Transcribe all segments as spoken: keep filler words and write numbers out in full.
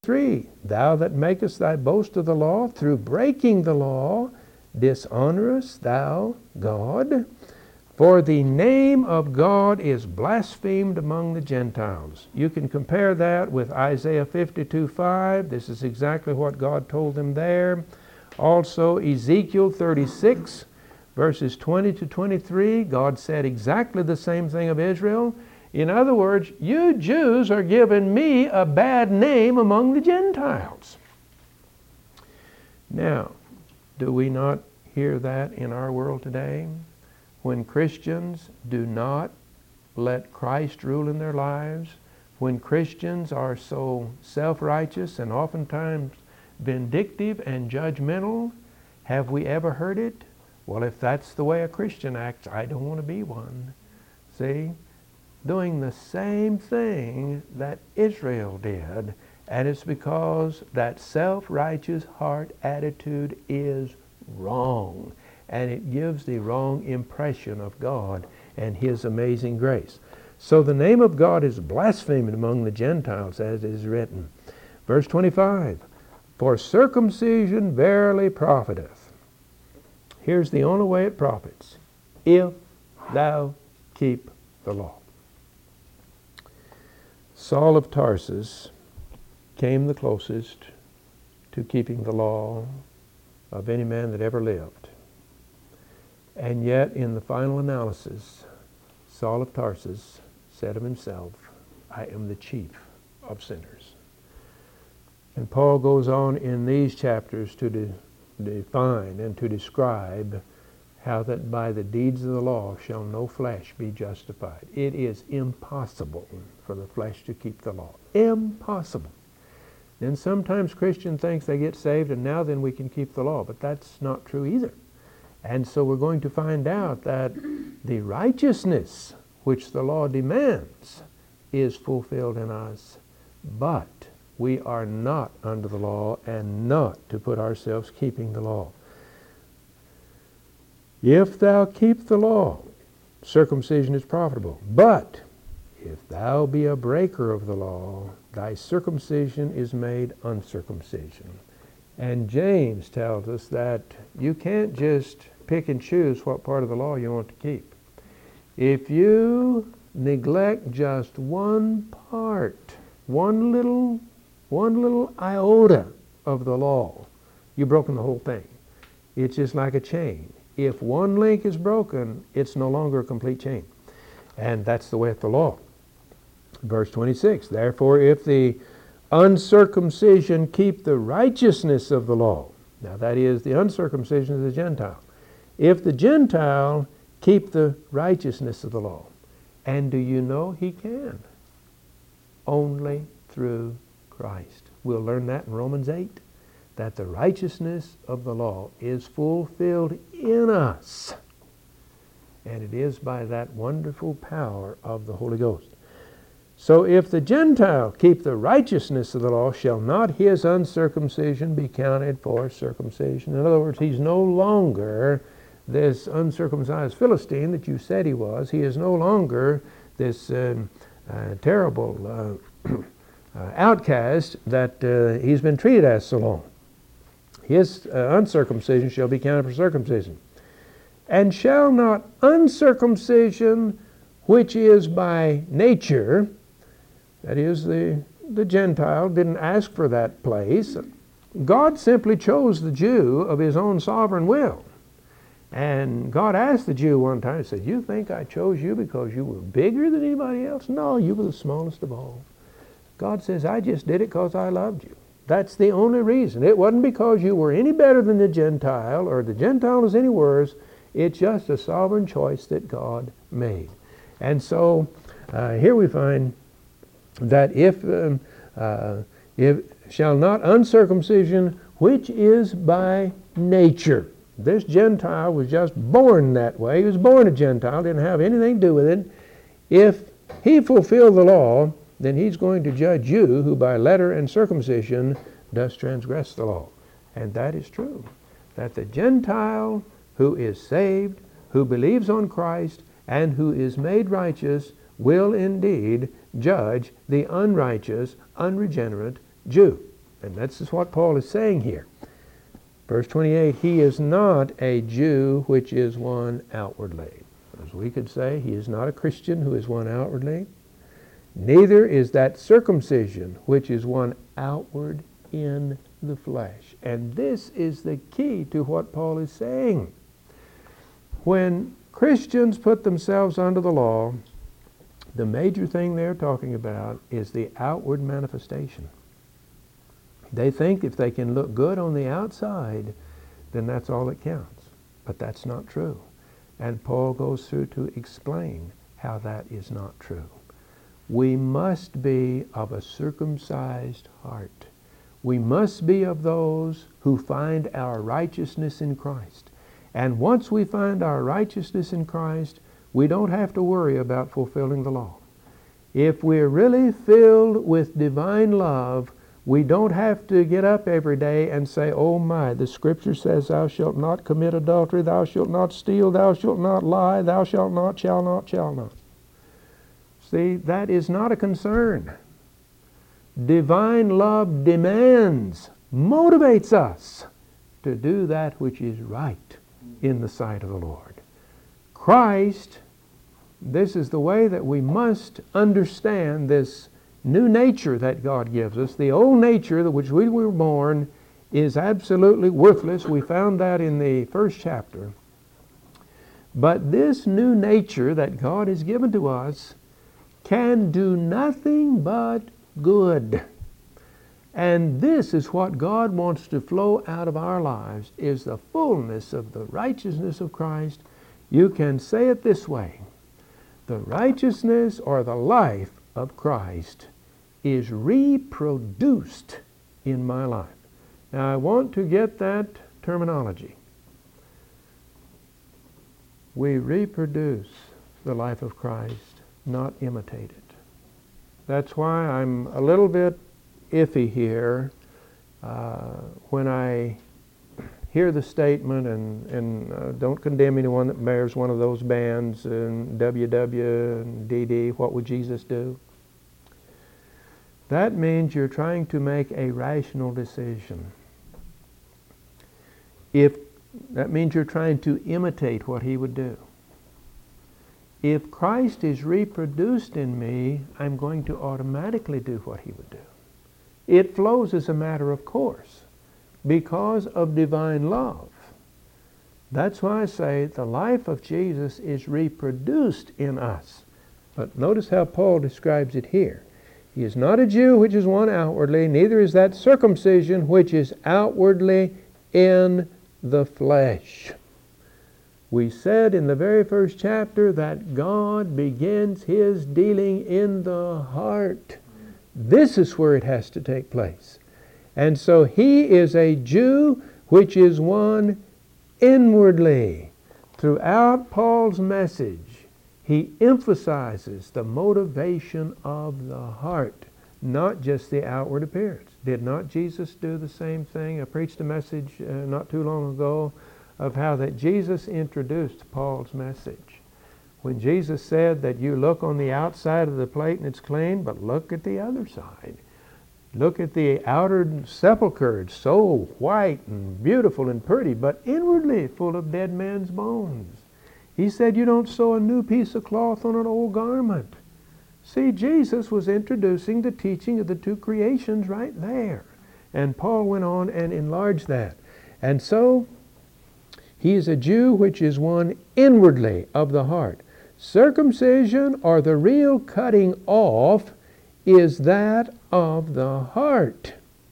three, thou that makest thy boast of the law, through breaking the law, dishonorest thou God? For the name of God is blasphemed among the Gentiles. You can compare that with Isaiah fifty-two five. This is exactly what God told them there. Also, Ezekiel thirty-six, verses twenty to twenty-three, God said exactly the same thing of Israel. In other words, you Jews are giving me a bad name among the Gentiles. Now, do we not hear that in our world today? When Christians do not let Christ rule in their lives, when Christians are so self-righteous and oftentimes vindictive and judgmental, have we ever heard it? Well, if that's the way a Christian acts, I don't want to be one. See? Doing the same thing that Israel did, and it's because that self-righteous heart attitude is wrong, and it gives the wrong impression of God and His amazing grace. So the name of God is blasphemed among the Gentiles, as it is written. Verse twenty-five, for circumcision verily profiteth. Here's the only way it profits: if thou keep the law. Saul of Tarsus came the closest to keeping the law of any man that ever lived. And yet, in the final analysis, Saul of Tarsus said of himself, I am the chief of sinners. And Paul goes on in these chapters to de- define and to describe how that by the deeds of the law shall no flesh be justified. It is impossible for the flesh to keep the law. Impossible. Then sometimes Christian thinks they get saved and now then we can keep the law, but that's not true either. And so we're going to find out that the righteousness which the law demands is fulfilled in us, but we are not under the law and not to put ourselves keeping the law. If thou keep the law, circumcision is profitable. But if thou be a breaker of the law, thy circumcision is made uncircumcision. And James tells us that you can't just pick and choose what part of the law you want to keep. If you neglect just one part, one little, one little iota of the law, you've broken the whole thing. It's just like a chain. If one link is broken, it's no longer a complete chain. And that's the way of the law. Verse twenty-six, therefore if the uncircumcision keep the righteousness of the law, now that is the uncircumcision of the Gentile, if the Gentile keep the righteousness of the law, and do you know he can? Only through Christ. We'll learn that in Romans eight, that the righteousness of the law is fulfilled in us. And it is by that wonderful power of the Holy Ghost. So if the Gentile keep the righteousness of the law, shall not his uncircumcision be counted for circumcision? In other words, he's no longer this uncircumcised Philistine that you said he was. He is no longer this um, uh, terrible uh, uh, outcast that uh, he's been treated as so long. His uh, uncircumcision shall be counted for circumcision. And shall not uncircumcision, which is by nature, that is, the, the Gentile didn't ask for that place. God simply chose the Jew of his own sovereign will. And God asked the Jew one time, he said, you think I chose you because you were bigger than anybody else? No, you were the smallest of all. God says, I just did it because I loved you. That's the only reason. It wasn't because you were any better than the Gentile or the Gentile is any worse. It's just a sovereign choice that God made. And so uh, here we find that if, um, uh, if shall not uncircumcision, which is by nature. This Gentile was just born that way. He was born a Gentile, didn't have anything to do with it. If he fulfilled the law, then he's going to judge you who by letter and circumcision does transgress the law. And that is true. That the Gentile who is saved, who believes on Christ, and who is made righteous will indeed judge the unrighteous, unregenerate Jew. And that's just what Paul is saying here. Verse twenty-eight, he is not a Jew which is one outwardly. As we could say, he is not a Christian who is one outwardly. Neither is that circumcision which is one outward in the flesh. And this is the key to what Paul is saying. When Christians put themselves under the law, the major thing they're talking about is the outward manifestation. They think if they can look good on the outside, then that's all that counts. But that's not true. And Paul goes through to explain how that is not true. We must be of a circumcised heart. We must be of those who find our righteousness in Christ. And once we find our righteousness in Christ, we don't have to worry about fulfilling the law. If we're really filled with divine love, we don't have to get up every day and say, oh my, the Scripture says thou shalt not commit adultery, thou shalt not steal, thou shalt not lie, thou shalt not, shall not, shall not. See, that is not a concern. Divine love demands, motivates us to do that which is right in the sight of the Lord. Christ, this is the way that we must understand this new nature that God gives us. The old nature which we were born is absolutely worthless. We found that in the first chapter. But this new nature that God has given to us can do nothing but good. And this is what God wants to flow out of our lives, is the fullness of the righteousness of Christ. You can say it this way: the righteousness or the life of Christ is reproduced in my life. Now I want to get that terminology. We reproduce the life of Christ, not imitate it. That's why I'm a little bit iffy here uh, when I hear the statement, and, and uh, don't condemn anyone that bears one of those bands, and W W and D D, what would Jesus do? That means you're trying to make a rational decision. If that means you're trying to imitate what he would do. If Christ is reproduced in me, I'm going to automatically do what he would do. It flows as a matter of course because of divine love. That's why I say the life of Jesus is reproduced in us. But notice how Paul describes it here. He is not a Jew which is one outwardly, neither is that circumcision which is outwardly in the flesh. We said in the very first chapter that God begins his dealing in the heart. This is where it has to take place. And so he is a Jew which is one inwardly. Throughout Paul's message, he emphasizes the motivation of the heart, not just the outward appearance. Did not Jesus do the same thing? I preached a message uh, not too long ago of how that Jesus introduced Paul's message. When Jesus said that you look on the outside of the plate and it's clean, but look at the other side. Look at the outer sepulchre. It's so white and beautiful and pretty, but inwardly full of dead men's bones. He said you don't sew a new piece of cloth on an old garment. See, Jesus was introducing the teaching of the two creations right there. And Paul went on and enlarged that. And so, he is a Jew which is one inwardly of the heart. Circumcision, or the real cutting off, is that of the heart.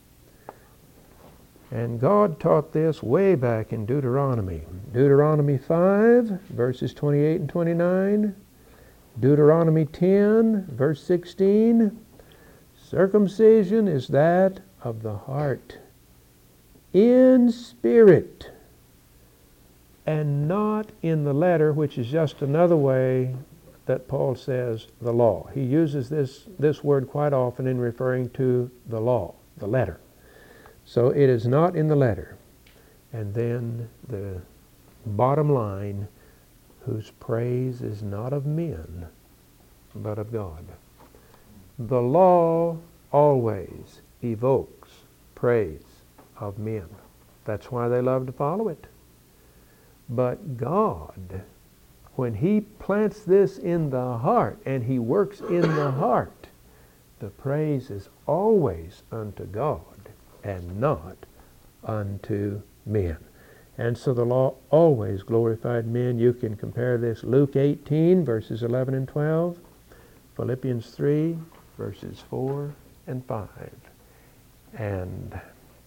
And God taught this way back in Deuteronomy. Deuteronomy five, verses twenty-eight and twenty-nine. Deuteronomy ten, verse sixteen. Circumcision is that of the heart, in spirit, and not in the letter, which is just another way that Paul says the law. He uses this, this word quite often in referring to the law, the letter. So it is not in the letter. And then the bottom line, whose praise is not of men, but of God. The law always evokes praise of men. That's why they love to follow it. But God, when He plants this in the heart and He works in the heart, the praise is always unto God and not unto men. And so the law always glorified men. You can compare this Luke eighteen, verses eleven and twelve, Philippians three, verses four and five. And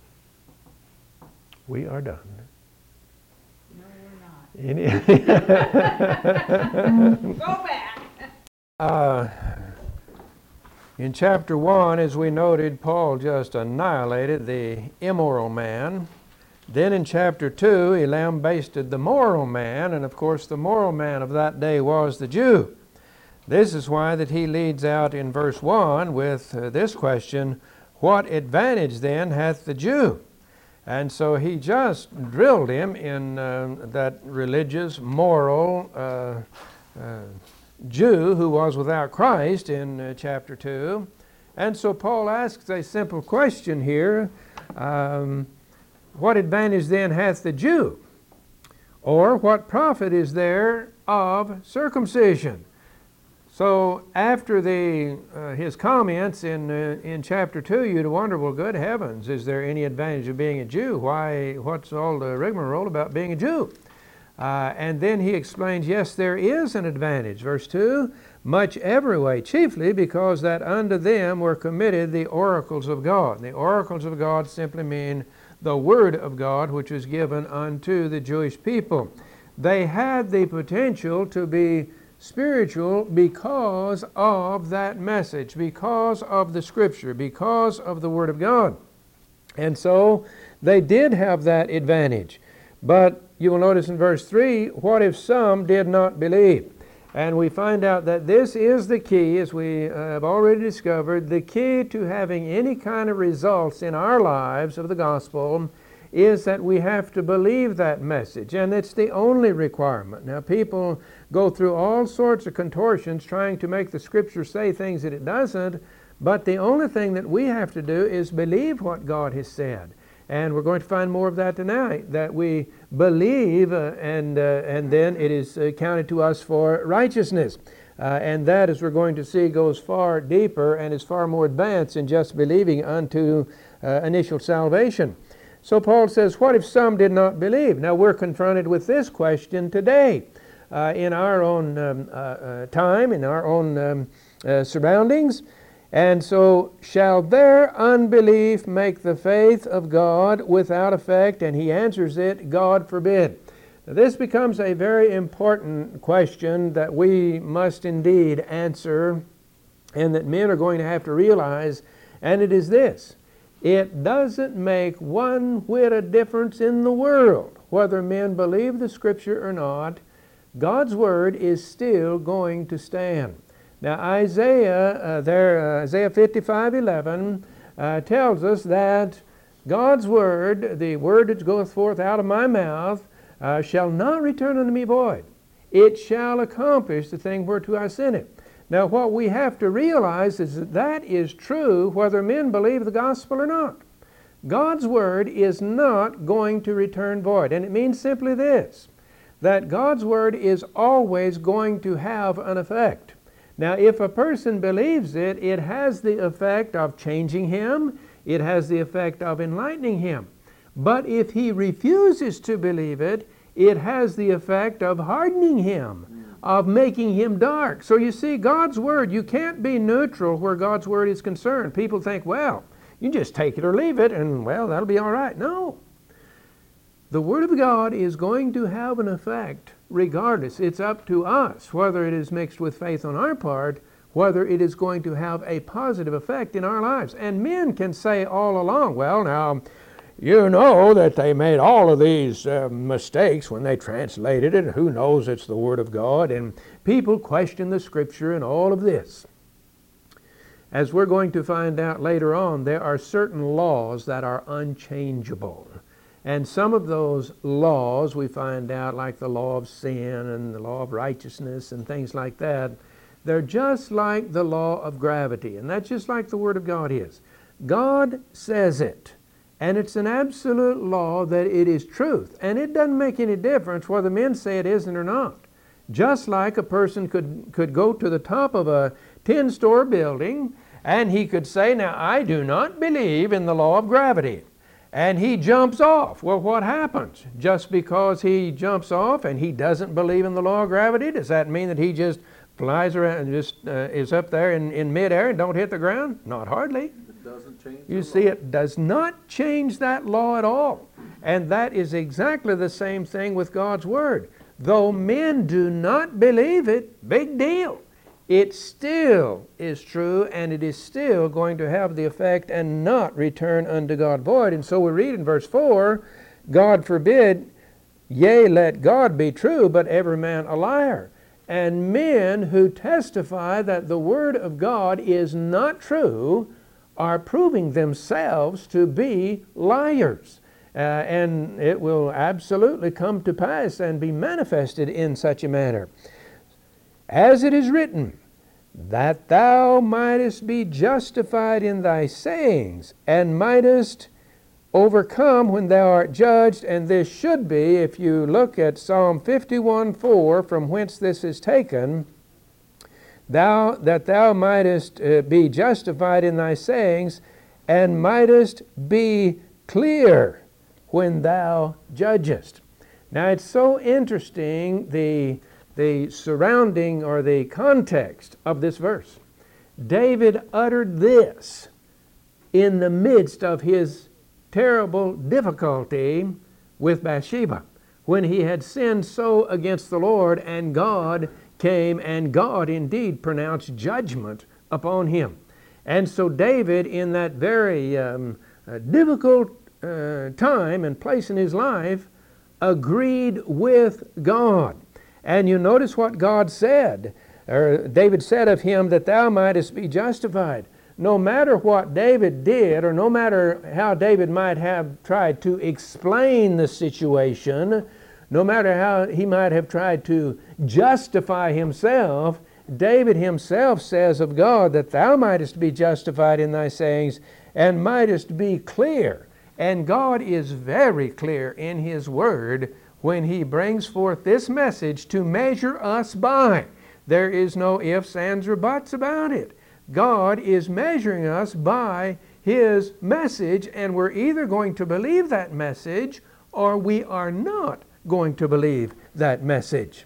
we are done. No, we're not. Any Go back. uh, in chapter one, as we noted, Paul just annihilated the immoral man. Then in chapter two, he lambasted the moral man, and of course the moral man of that day was the Jew. This is why that he leads out in verse one with uh, this question, what advantage then hath the Jew? And so he just drilled him in uh, that religious, moral uh, uh, Jew who was without Christ in uh, chapter two. And so Paul asks a simple question here. Um, What advantage then hath the Jew? Or what profit is there of circumcision? So after the uh, his comments in uh, in chapter two, you'd wonder, well, good heavens, is there any advantage of being a Jew? Why, what's all the rigmarole about being a Jew? Uh, and then he explains, yes, there is an advantage. Verse two, much every way, chiefly because that unto them were committed the oracles of God. The oracles of God simply mean the Word of God, which was given unto the Jewish people. They had the potential to be spiritual because of that message, because of the Scripture, because of the Word of God. And so they did have that advantage. But you will notice in verse three, what if some did not believe? And we find out that this is the key, as we have already discovered, the key to having any kind of results in our lives of the gospel is that we have to believe that message. And it's the only requirement. Now, people go through all sorts of contortions trying to make the Scripture say things that it doesn't, but the only thing that we have to do is believe what God has said. And we're going to find more of that tonight, that we believe uh, and, uh, and then it is uh, counted to us for righteousness. Uh, and that, as we're going to see, goes far deeper and is far more advanced than just believing unto uh, initial salvation. So Paul says, what if some did not believe? Now we're confronted with this question today uh, in our own um, uh, uh, time, in our own um, uh, surroundings. And so, shall their unbelief make the faith of God without effect? And he answers it, God forbid. Now, this becomes a very important question that we must indeed answer, and that men are going to have to realize, and it is this. It doesn't make one whit of difference in the world whether men believe the Scripture or not. God's Word is still going to stand. Now Isaiah, uh, there, uh, Isaiah fifty-five eleven uh, tells us that God's Word, the Word that goeth forth out of my mouth, uh, shall not return unto me void. It shall accomplish the thing whereto I sent it. Now what we have to realize is that that is true whether men believe the gospel or not. God's Word is not going to return void. And it means simply this, that God's Word is always going to have an effect. Now, if a person believes it, it has the effect of changing him. It has the effect of enlightening him. But if he refuses to believe it, it has the effect of hardening him, of making him dark. So you see, God's Word, you can't be neutral where God's Word is concerned. People think, well, you just take it or leave it, and, well, that'll be all right. No. The Word of God is going to have an effect regardless. It's up to us whether it is mixed with faith on our part, whether it is going to have a positive effect in our lives. And men can say all along, well, now, you know that they made all of these uh, mistakes when they translated it, and who knows it's the Word of God, and people question the Scripture and all of this. As we're going to find out later on, there are certain laws that are unchangeable. And some of those laws we find out, like the law of sin and the law of righteousness and things like that, they're just like the law of gravity. And that's just like the Word of God is. God says it. And it's an absolute law that it is truth. And it doesn't make any difference whether men say it isn't or not. Just like a person could, could go to the top of a ten-story building and he could say, now I do not believe in the law of gravity. And he jumps off. Well, what happens? Just because he jumps off and he doesn't believe in the law of gravity, does that mean that he just flies around and just uh, is up there in, in midair and don't hit the ground? Not hardly. It doesn't change You the see, law. it does not change that law at all. And that is exactly the same thing with God's Word. Though men do not believe it, big deal. It still is true, and it is still going to have the effect and not return unto God void. And so we read in verse four, God forbid, yea, let God be true, but every man a liar. And men who testify that the Word of God is not true are proving themselves to be liars. Uh, and it will absolutely come to pass and be manifested in such a manner. As it is written, that thou mightest be justified in thy sayings, and mightest overcome when thou art judged. And this should be, if you look at Psalm fifty-one four, from whence this is taken, thou that thou mightest uh, be justified in thy sayings, and mightest be clear when thou judgest. Now it's so interesting, the, the surrounding or the context of this verse. David uttered this in the midst of his terrible difficulty with Bathsheba, when he had sinned so against the Lord, and God came, and God indeed pronounced judgment upon him. And so David, in that very um, uh, difficult uh, time and place in his life, agreed with God. And you notice what God said, or David said of him, that thou mightest be justified. No matter what David did, or no matter how David might have tried to explain the situation, no matter how he might have tried to justify himself, David himself says of God that thou mightest be justified in thy sayings and mightest be clear. And God is very clear in His Word when He brings forth this message to measure us by. There is no ifs, ands, or buts about it. God is measuring us by His message, and we're either going to believe that message or we are not going to believe that message.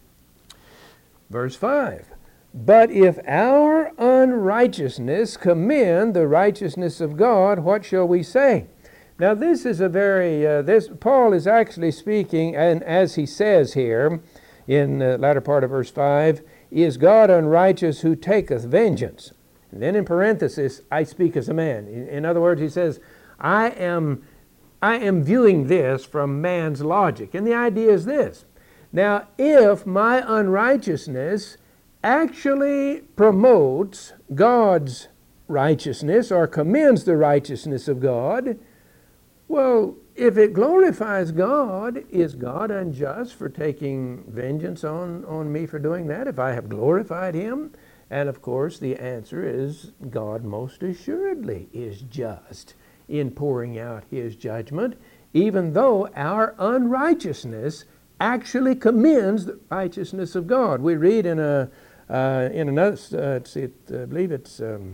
Verse five, but if our unrighteousness commend the righteousness of God, what shall we say? Now this is a very, uh, this Paul is actually speaking, and as he says here in the latter part of verse five, is God unrighteous who taketh vengeance? And then in parenthesis, I speak as a man. In, in other words, he says, I am, I am viewing this from man's logic. And the idea is this. Now, if my unrighteousness actually promotes God's righteousness or commends the righteousness of God, well, if it glorifies God, is God unjust for taking vengeance on, on me for doing that if I have glorified Him? And of course, the answer is God most assuredly is just in pouring out His judgment, even though our unrighteousness actually commends the righteousness of God. We read in a uh, in another, uh, let's see, I believe it's um,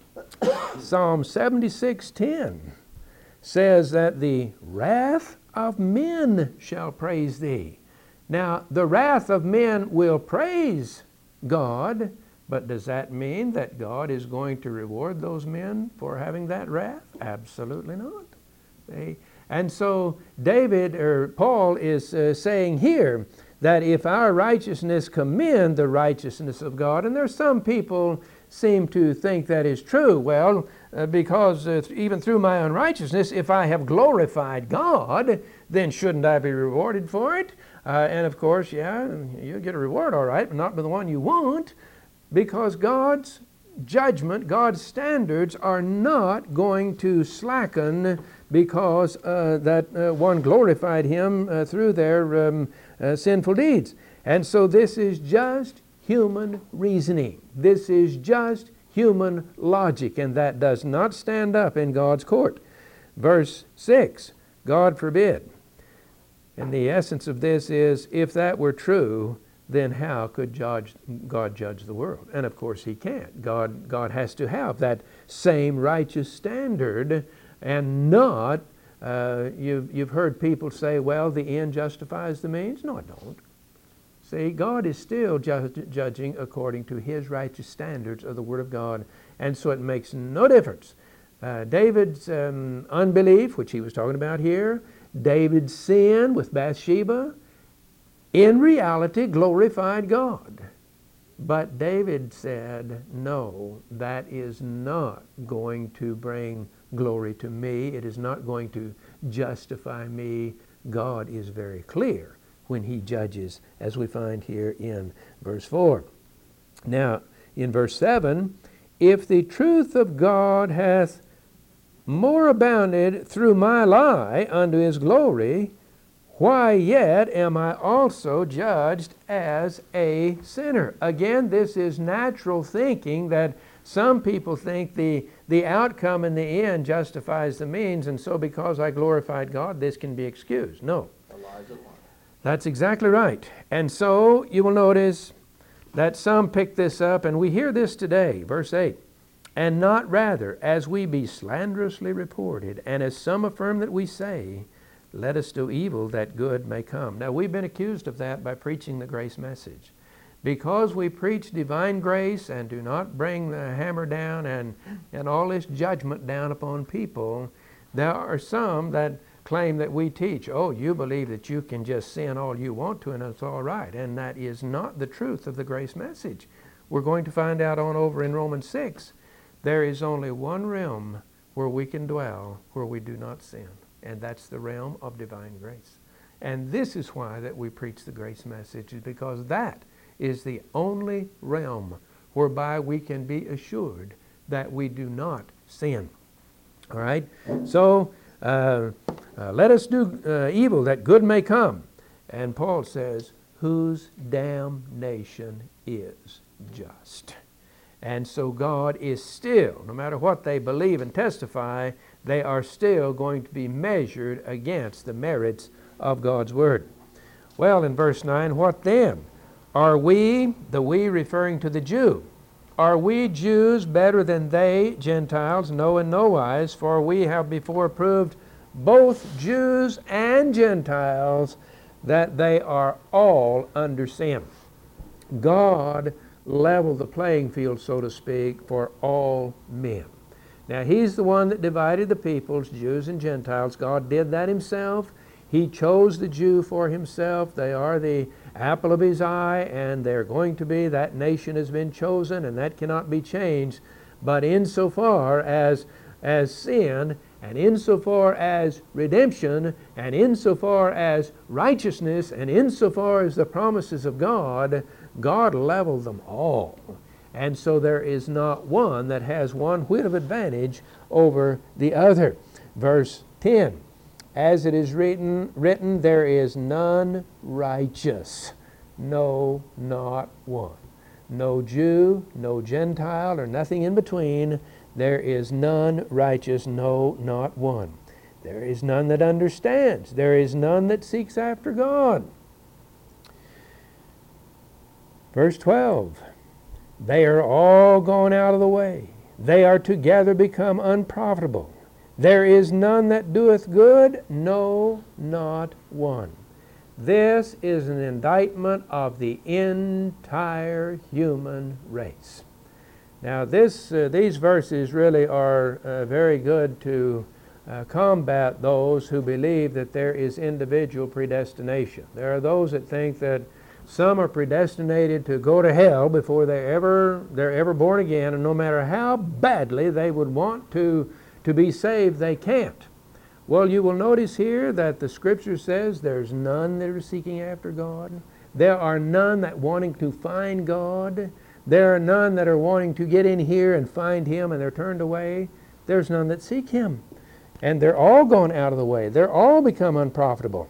Psalm seventy-six ten. Says that the wrath of men shall praise thee. Now, the wrath of men will praise God, but does that mean that God is going to reward those men for having that wrath? Absolutely not. They, and so David, or Paul is uh, saying here that if our righteousness commend the righteousness of God, and there's some people seem to think that is true. Well, uh, because uh, even through my unrighteousness, if I have glorified God, then shouldn't I be rewarded for it? Uh, and of course, yeah, you'll get a reward, all right, but not the one you want, because God's judgment, God's standards are not going to slacken because uh, that uh, one glorified Him uh, through their um, uh, sinful deeds. And so this is just human reasoning. This is just human logic, and that does not stand up in God's court. Verse six, God forbid. And the essence of this is, if that were true, then how could judge, God judge the world? And of course he can't. God, God has to have that same righteous standard, and not, uh, you've, you've heard people say, well, the end justifies the means. No, it don't. See, God is still ju- judging according to his righteous standards of the Word of God, and so it makes no difference. Uh, David's um, unbelief, which he was talking about here, David's sin with Bathsheba, in reality glorified God. But David said, no, that is not going to bring glory to me. It is not going to justify me. God is very clear when he judges, as we find here in verse four. Now, in verse seven, if the truth of God hath more abounded through my lie unto his glory, why yet am I also judged as a sinner? Again, this is natural thinking, that some people think the, the outcome in the end justifies the means, and so because I glorified God, this can be excused. No. That's exactly right. And so you will notice that some pick this up, and we hear this today, verse eight. And not rather, as we be slanderously reported, and as some affirm that we say, let us do evil that good may come. Now, we've been accused of that by preaching the grace message. Because we preach divine grace and do not bring the hammer down and, and all this judgment down upon people, there are some that claim that we teach, oh, you believe that you can just sin all you want to and it's all right. And that is not the truth of the grace message. We're going to find out on over in Romans six, there is only one realm where we can dwell where we do not sin, and that's the realm of divine grace. And this is why that we preach the grace message, is because that is the only realm whereby we can be assured that we do not sin. All right? So, uh, uh, let us do uh, evil that good may come. And Paul says, whose damnation is just. And so God is still, no matter what they believe and testify, they are still going to be measured against the merits of God's Word. Well, in verse nine, what then? Are we, the we referring to the Jew, are we Jews better than they, Gentiles? No, in no wise, for we have before proved, both Jews and Gentiles, that they are all under sin. God leveled the playing field, so to speak, for all men. Now, he's the one that divided the peoples, Jews and Gentiles. God did that himself. He chose the Jew for himself. They are the apple of his eye, and they're going to be, that nation has been chosen, and that cannot be changed. But insofar as, as sin, and insofar as redemption, and insofar as righteousness, and insofar as the promises of God, God leveled them all. And so there is not one that has one whit of advantage over the other. Verse ten, as it is written, written, there is none righteous, no, not one. No Jew, no Gentile, or nothing in between. There is none righteous, no, not one. There is none that understands. There is none that seeks after God. Verse twelve, they are all gone out of the way. They are together become unprofitable. There is none that doeth good, no, not one. This is an indictment of the entire human race. Now, this, uh, these verses really are uh, very good to uh, combat those who believe that there is individual predestination. There are those that think that some are predestinated to go to hell before they're ever, they're ever born again, and no matter how badly they would want to, to be saved, they can't. Well, you will notice here that the Scripture says there's none that are seeking after God. There are none that wanting to find God. There are none that are wanting to get in here and find Him, and they're turned away. There's none that seek Him. And they're all gone out of the way. They're all become unprofitable.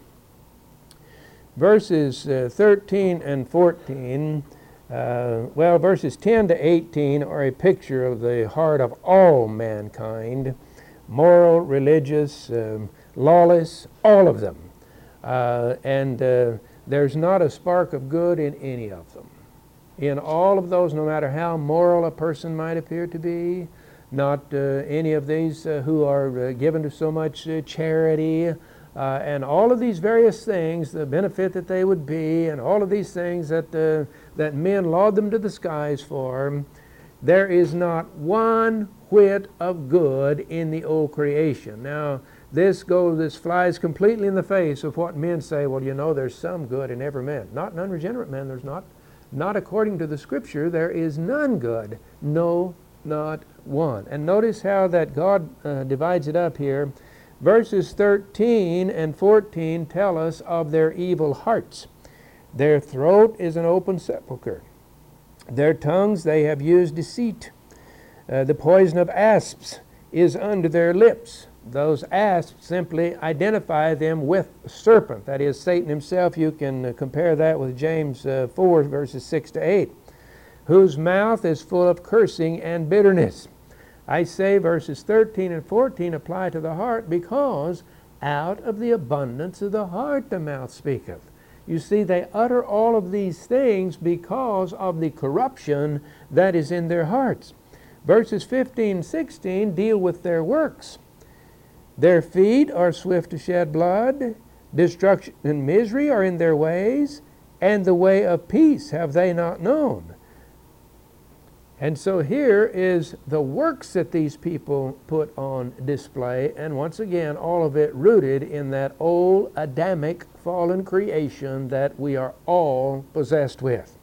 Verses uh, thirteen and fourteen, uh, well, verses ten to eighteen are a picture of the heart of all mankind. moral, religious, um, lawless, all of them. Uh, and uh, there's not a spark of good in any of them. In all of those, no matter how moral a person might appear to be, not uh, any of these uh, who are uh, given to so much uh, charity, uh, and all of these various things, the benefit that they would be, and all of these things that, uh, that men laud them to the skies for, there is not one whit of good in the old creation. Now, this goes, this flies completely in the face of what men say, well, you know, there's some good in every man. Not in unregenerate man, there's not. Not according to the Scripture, there is none good. No, not one. And notice how that God uh, divides it up here. Verses thirteen and fourteen tell us of their evil hearts. Their throat is an open sepulchre. Their tongues they have used deceit. Uh, the poison of asps is under their lips. Those asps simply identify them with serpent. That is, Satan himself. You can uh, compare that with James uh, four, verses six to eight. Whose mouth is full of cursing and bitterness. I say verses thirteen and fourteen apply to the heart because out of the abundance of the heart the mouth speaketh. You see, they utter all of these things because of the corruption that is in their hearts. Verses fifteen and sixteen deal with their works. Their feet are swift to shed blood, destruction and misery are in their ways, and the way of peace have they not known. And so here is the works that these people put on display, and once again, all of it rooted in that old Adamic fallen creation that we are all possessed with.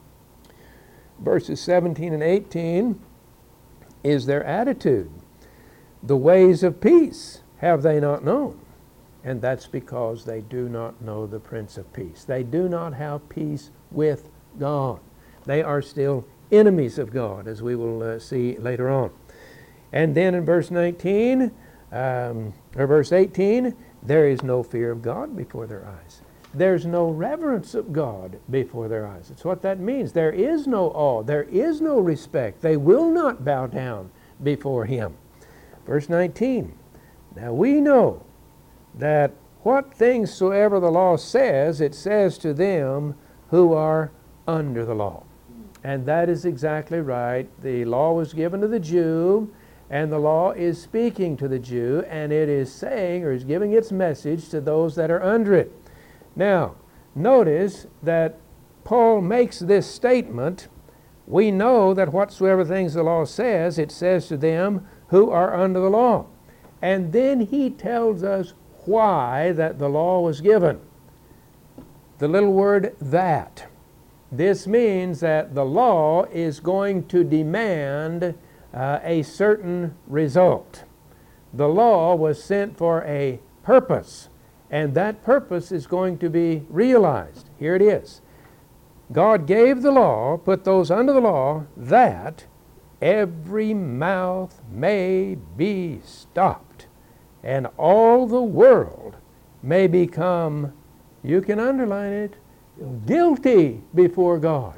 Verses seventeen and eighteen is their attitude. The ways of peace have they not known? And that's because they do not know the Prince of Peace. They do not have peace with God. They are still enemies of God, as we will uh, see later on. And then in verse nineteen, um, or verse eighteen, there is no fear of God before their eyes. There's no reverence of God before their eyes. That's what that means. There is no awe. There is no respect. They will not bow down before Him. Verse nineteen, now we know that what things soever the law says, it says to them who are under the law. And that is exactly right. The law was given to the Jew, and the law is speaking to the Jew, and it is saying, or is giving its message to those that are under it. Now, notice that Paul makes this statement. We know that whatsoever things the law says, it says to them who are under the law. And then he tells us why that the law was given. The little word that. This means that the law is going to demand uh, a certain result. The law was sent for a purpose, and that purpose is going to be realized. Here it is. God gave the law, put those under the law, that every mouth may be stopped, and all the world may become, you can underline it, guilty before God.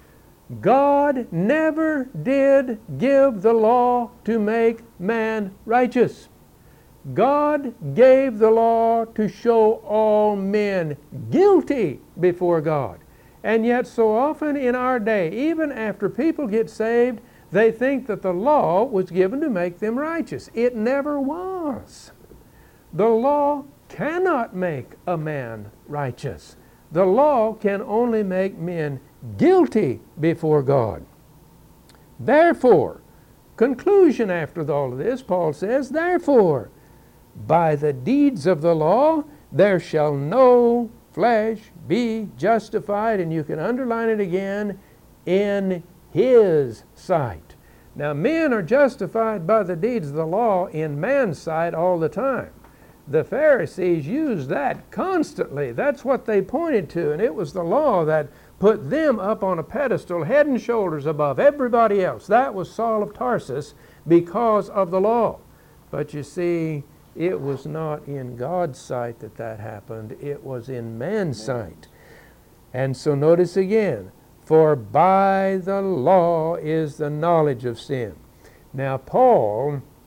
God never did give the law to make man righteous. God gave the law to show all men guilty before God. And yet so often in our day, even after people get saved, they think that the law was given to make them righteous. It never was. The law cannot make a man righteous. The law can only make men guilty before God. Therefore, conclusion after all of this, Paul says, therefore, by the deeds of the law, there shall no flesh be justified, and you can underline it again, in His sight. Now, men are justified by the deeds of the law in man's sight all the time. The Pharisees used that constantly. That's what they pointed to, and it was the law that put them up on a pedestal, head and shoulders above everybody else. That was Saul of Tarsus because of the law. But you see, it was not in God's sight that that happened. It was in man's sight. And so notice again, for by the law is the knowledge of sin. Now Paul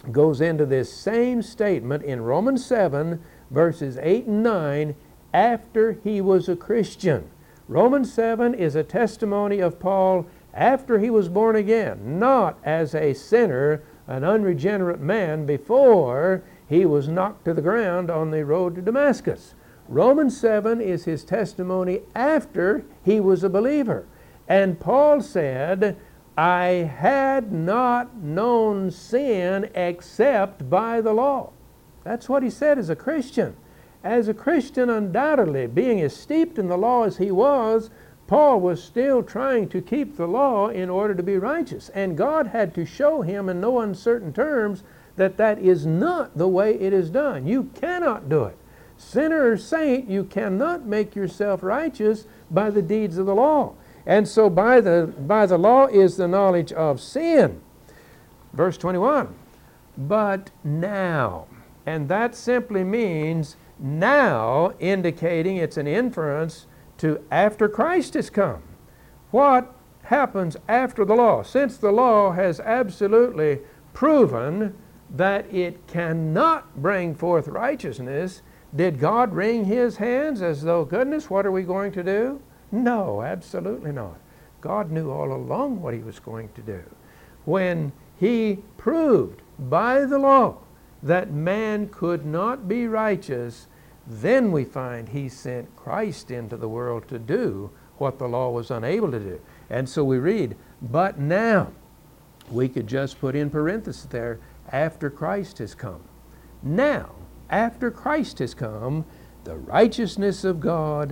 goes into this same statement in Romans seven, verses eight and nine, after he was a Christian. Romans seven is a testimony of Paul after he was born again, not as a sinner, an unregenerate man, before he was knocked to the ground on the road to Damascus. Romans seven is his testimony after he was a believer. And Paul said, I had not known sin except by the law. That's what he said as a Christian. As a Christian, undoubtedly, being as steeped in the law as he was, Paul was still trying to keep the law in order to be righteous. And God had to show him in no uncertain terms that that is not the way it is done. You cannot do it. Sinner or saint, you cannot make yourself righteous by the deeds of the law. And so by the, by the law is the knowledge of sin. Verse twenty-one, but now. And that simply means now, indicating it's an inference to after Christ has come. What happens after the law? Since the law has absolutely proven that it cannot bring forth righteousness, did God wring his hands as though, goodness, what are we going to do? No, absolutely not. God knew all along what he was going to do. When he proved by the law that man could not be righteous, then we find he sent Christ into the world to do what the law was unable to do. And so we read, but now, we could just put in parenthesis there, after Christ has come. Now, after Christ has come, the righteousness of God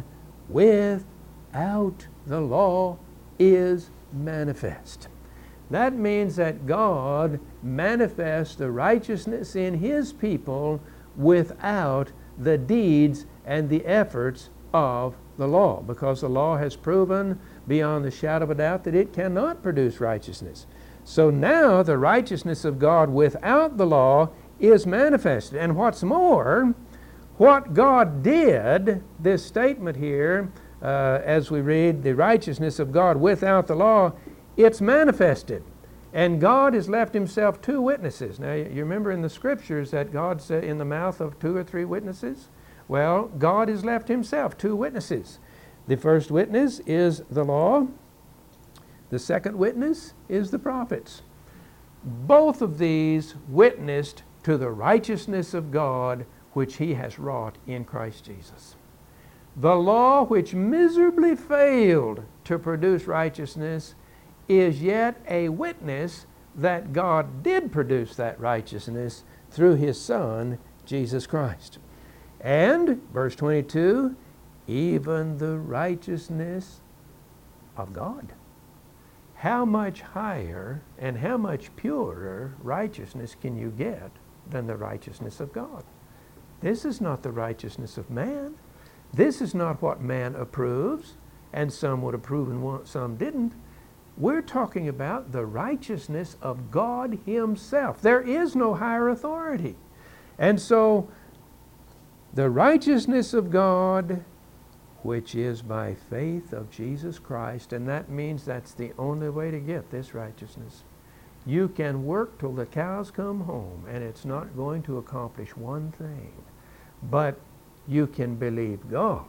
without the law is manifest. That means that God manifests the righteousness in his people without the deeds and the efforts of the law, because the law has proven beyond the shadow of a doubt that it cannot produce righteousness. So now the righteousness of God without the law is manifested. And what's more, what God did, this statement here, uh, as we read, the righteousness of God without the law, it's manifested. And God has left himself two witnesses. Now, you remember in the scriptures that God said in the mouth of two or three witnesses? Well, God has left himself two witnesses. The first witness is the law. The second witness is the prophets. Both of these witnessed to the righteousness of God which he has wrought in Christ Jesus. The law which miserably failed to produce righteousness is yet a witness that God did produce that righteousness through his Son, Jesus Christ. And, verse twenty-two, even the righteousness of God. How much higher and how much purer righteousness can you get than the righteousness of God? This is not the righteousness of man. This is not what man approves, and some would approve and some didn't. We're talking about the righteousness of God himself. There is no higher authority. And so, the righteousness of God, which is by faith of Jesus Christ, and that means that's the only way to get this righteousness. You can work till the cows come home, and it's not going to accomplish one thing. But you can believe God.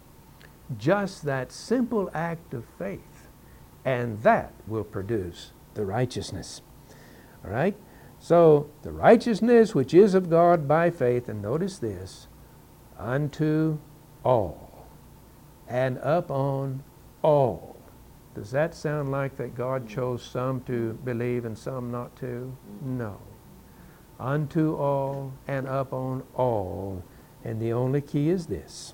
Just that simple act of faith, and that will produce the righteousness. All right? So, the righteousness which is of God by faith, and notice this, unto all, and upon all. Does that sound like that God chose some to believe and some not to? No. Unto all and upon all. And the only key is this: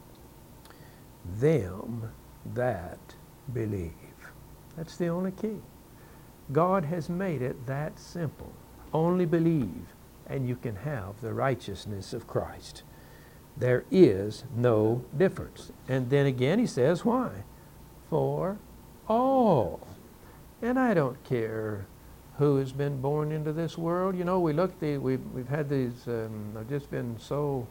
them that believe. That's the only key. God has made it that simple. Only believe, and you can have the righteousness of Christ. There is no difference. And then again he says, why? For all. And I don't care who has been born into this world. You know, we look the we've we've had these. Um, I've just been so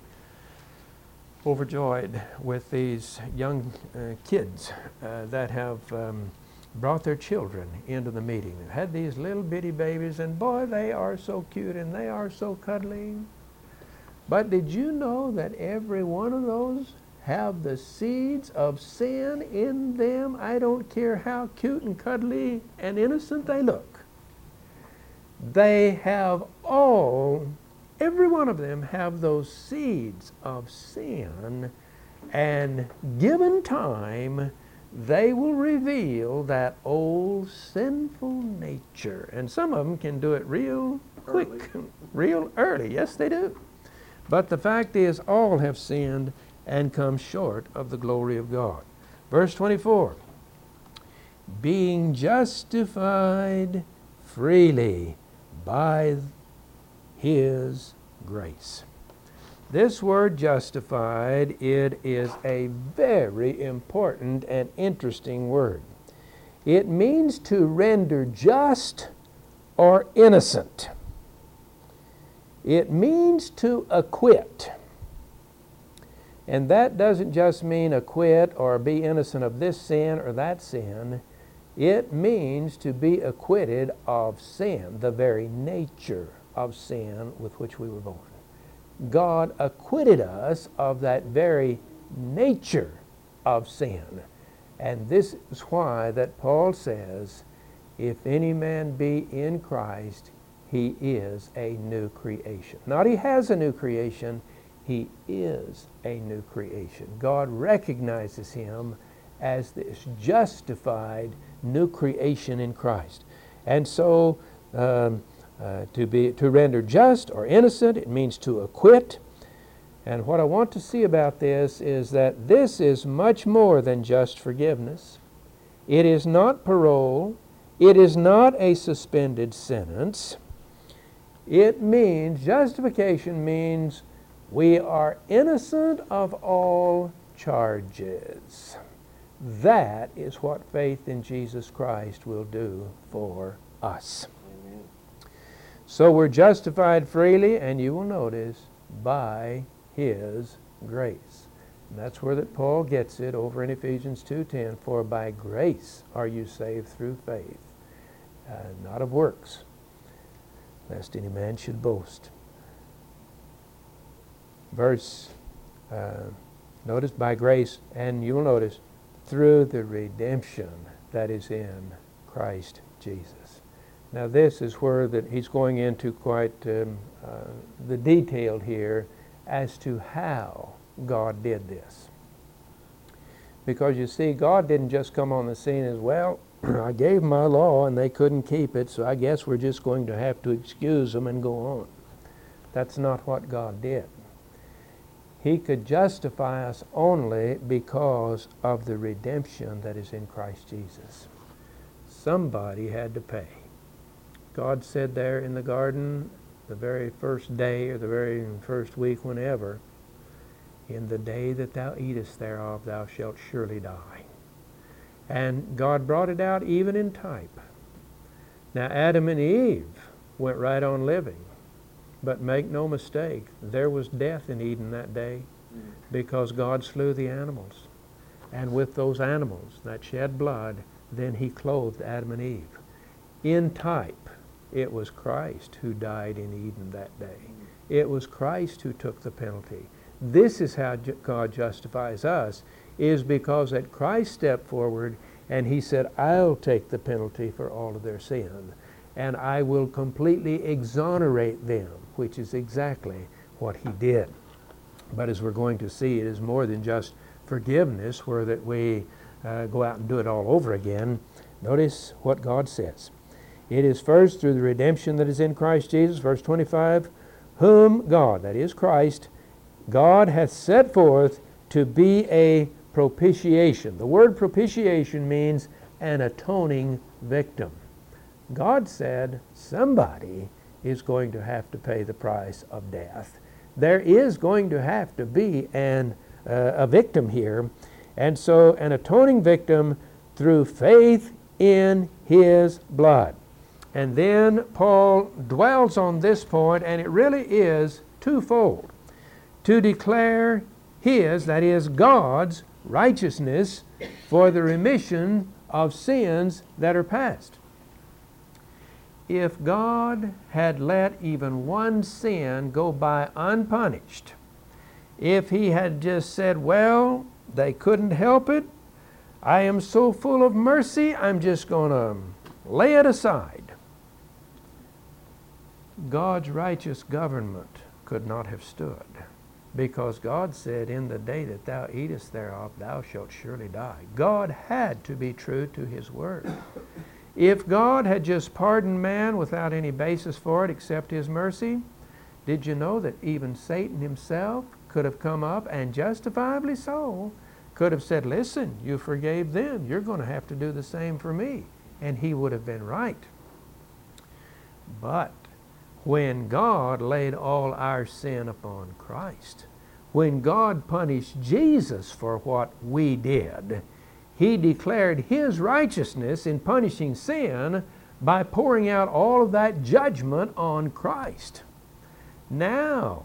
overjoyed with these young uh, kids uh, that have um, brought their children into the meeting. They had these little bitty babies, and boy, they are so cute and they are so cuddly. But did you know that every one of those have the seeds of sin in them? I don't care how cute and cuddly and innocent they look. They have all, every one of them have those seeds of sin, and given time, they will reveal that old sinful nature. And some of them can do it real quick, early. real early. Yes, they do. But the fact is, all have sinned and come short of the glory of God. Verse twenty-four, being justified freely by His grace. This word justified, it is a very important and interesting word. It means to render just or innocent. It means to acquit. And that doesn't just mean acquit or be innocent of this sin or that sin. It means to be acquitted of sin, the very nature of sin with which we were born. God acquitted us of that very nature of sin. And this is why that Paul says, if any man be in Christ, he is a new creation. Not he has a new creation, he is a new creation. God recognizes him as this justified new creation in Christ. And so um, uh, to be to render just or innocent, it means to acquit. And what I want to see about this is that this is much more than just forgiveness. It is not parole. It is not a suspended sentence. It means, justification means we are innocent of all charges. That is what faith in Jesus Christ will do for us. Amen. So we're justified freely, and you will notice, by His grace. And that's where that Paul gets it over in Ephesians two ten. For by grace are you saved through faith, uh, not of works, lest any man should boast. Verse, uh, notice by grace, and you'll notice, through the redemption that is in Christ Jesus. Now this is where that he's going into quite um, uh, the detail here as to how God did this. Because you see, God didn't just come on the scene as, well, I gave my law and they couldn't keep it, so I guess we're just going to have to excuse them and go on. That's not what God did. He could justify us only because of the redemption that is in Christ Jesus. Somebody had to pay. God said there in the garden, the very first day or the very first week, whenever, in the day that thou eatest thereof, thou shalt surely die. And God brought it out even in type. Now Adam and Eve went right on living. But make no mistake, there was death in Eden that day because God slew the animals. And with those animals that shed blood, then He clothed Adam and Eve. In type, it was Christ who died in Eden that day. It was Christ who took the penalty. This is how God justifies us, is because that Christ stepped forward and He said, I'll take the penalty for all of their sin, and I will completely exonerate them, which is exactly what He did. But as we're going to see, it is more than just forgiveness, where that we uh, go out and do it all over again. Notice what God says. It is first through the redemption that is in Christ Jesus, verse twenty-five, whom God, that is Christ, God hath set forth to be a propitiation. The word propitiation means an atoning victim. God said somebody is going to have to pay the price of death. There is going to have to be an, uh, a victim here. And so an atoning victim through faith in His blood. And then Paul dwells on this point, and it really is twofold. To declare His, that is God's, righteousness for the remission of sins that are past. If God had let even one sin go by unpunished, if He had just said, well, they couldn't help it, I am so full of mercy, I'm just going to lay it aside, God's righteous government could not have stood, because God said, in the day that thou eatest thereof, thou shalt surely die. God had to be true to His word. If God had just pardoned man without any basis for it except His mercy, did you know that even Satan himself could have come up, and justifiably so, could have said, listen, you forgave them, you're going to have to do the same for me. And he would have been right. But when God laid all our sin upon Christ, when God punished Jesus for what we did, He declared His righteousness in punishing sin by pouring out all of that judgment on Christ. Now,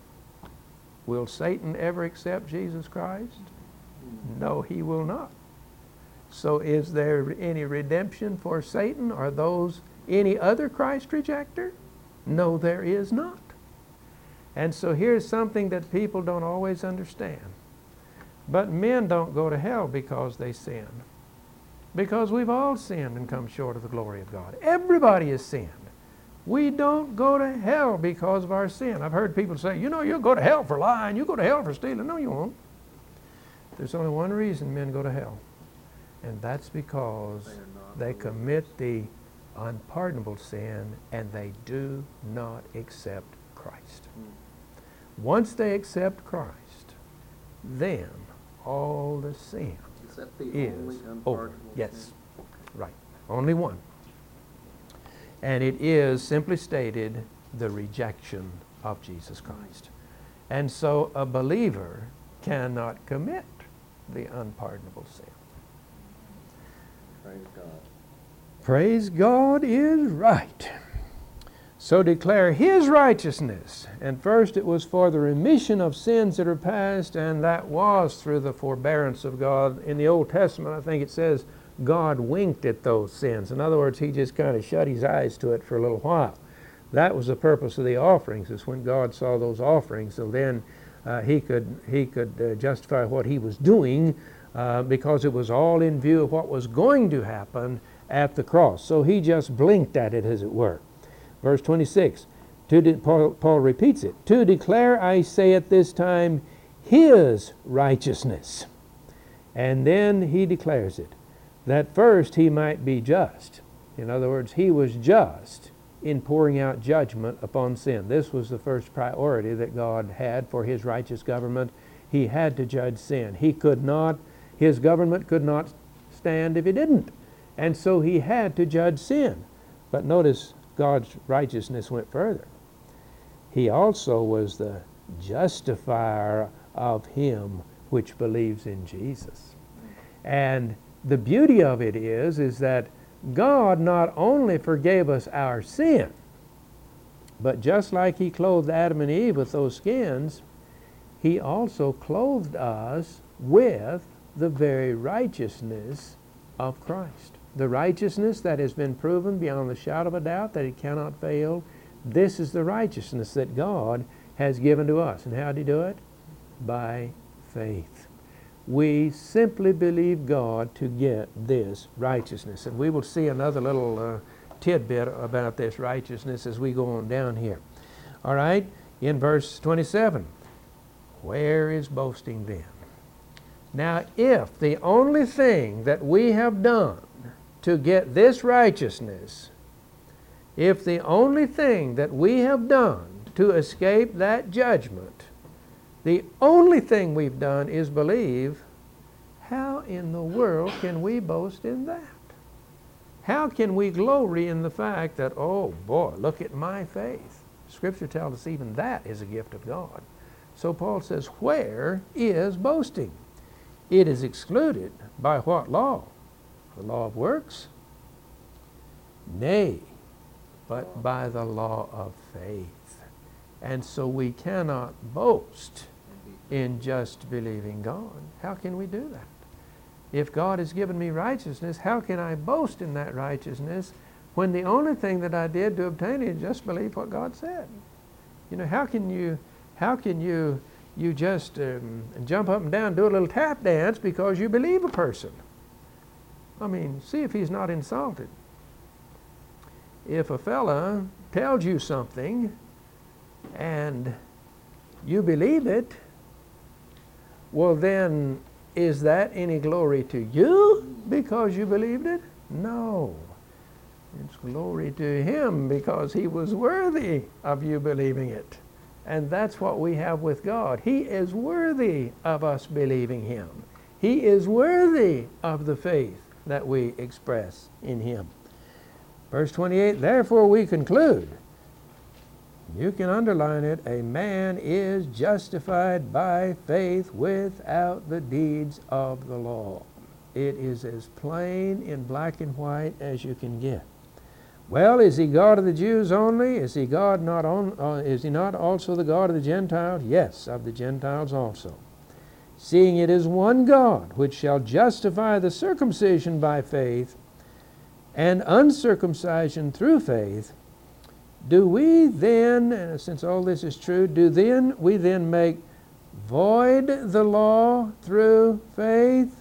will Satan ever accept Jesus Christ? No, he will not. So is there any redemption for Satan or those, any other Christ rejecter? No, there is not. And so here's something that people don't always understand. But men don't go to hell because they sin. Because we've all sinned and come short of the glory of God. Everybody has sinned. We don't go to hell because of our sin. I've heard people say, you know, you'll go to hell for lying, you go to hell for stealing. No, you won't. There's only one reason men go to hell, and that's because they commit the unpardonable sin and they do not accept Christ. Once they accept Christ, then all the sin is, that the is only over. unpardonable Yes, sin? right. Only one. And it is, simply stated, the rejection of Jesus Christ. And so a believer cannot commit the unpardonable sin. Praise God. Praise God is right. So declare His righteousness. And first it was for the remission of sins that are past, and that was through the forbearance of God. In the Old Testament, I think it says, God winked at those sins. In other words, He just kind of shut His eyes to it for a little while. That was the purpose of the offerings, is when God saw those offerings, so then uh, he could, he could uh, justify what He was doing, uh, because it was all in view of what was going to happen at the cross. So He just blinked at it, as it were. Verse twenty-six, to de- Paul, Paul repeats it, to declare, I say at this time, His righteousness. And then he declares it, that first He might be just. In other words, He was just in pouring out judgment upon sin. This was the first priority that God had for His righteous government. He had to judge sin. He could not, His government could not stand if He didn't. And so He had to judge sin. But notice, God's righteousness went further. He also was the justifier of him which believes in Jesus. And the beauty of it is, is that God not only forgave us our sin, but just like He clothed Adam and Eve with those skins, He also clothed us with the very righteousness of Christ. The righteousness that has been proven beyond the shadow of a doubt that it cannot fail. This is the righteousness that God has given to us. And how did He do it? By faith. We simply believe God to get this righteousness. And we will see another little uh, tidbit about this righteousness as we go on down here. All right, in verse twenty-seven, where is boasting then? Now, if the only thing that we have done to get this righteousness, if the only thing that we have done to escape that judgment, the only thing we've done is believe, how in the world can we boast in that? How can we glory in the fact that, oh boy, look at my faith? Scripture tells us even that is a gift of God. So Paul says, where is boasting? It is excluded by what law? The law of works? Nay, but by the law of faith. And so we cannot boast in just believing God. How can we do that? if God has given me righteousness, how can I boast in that righteousness when the only thing that I did to obtain it is just believe what God said? You know, how can you, how can you, you just um, jump up and down, do a little tap dance because you believe a person? I mean, see if he's not insulted. If a fella tells you something and you believe it, well then, is that any glory to you because you believed it? No. It's glory to him because he was worthy of you believing it. And that's what we have with God. He is worthy of us believing him. He is worthy of the faith that we express in him. Verse twenty-eight, therefore we conclude, you can underline it, a man is justified by faith without the deeds of the law. It is as plain in black and white as you can get. Well, is he God of the Jews only? Is he God not on, uh, is he not also the God of the Gentiles? Yes, of the Gentiles also. Seeing it is one God, which shall justify the circumcision by faith and uncircumcision through faith, do we then, and since all this is true, do then we then make void the law through faith?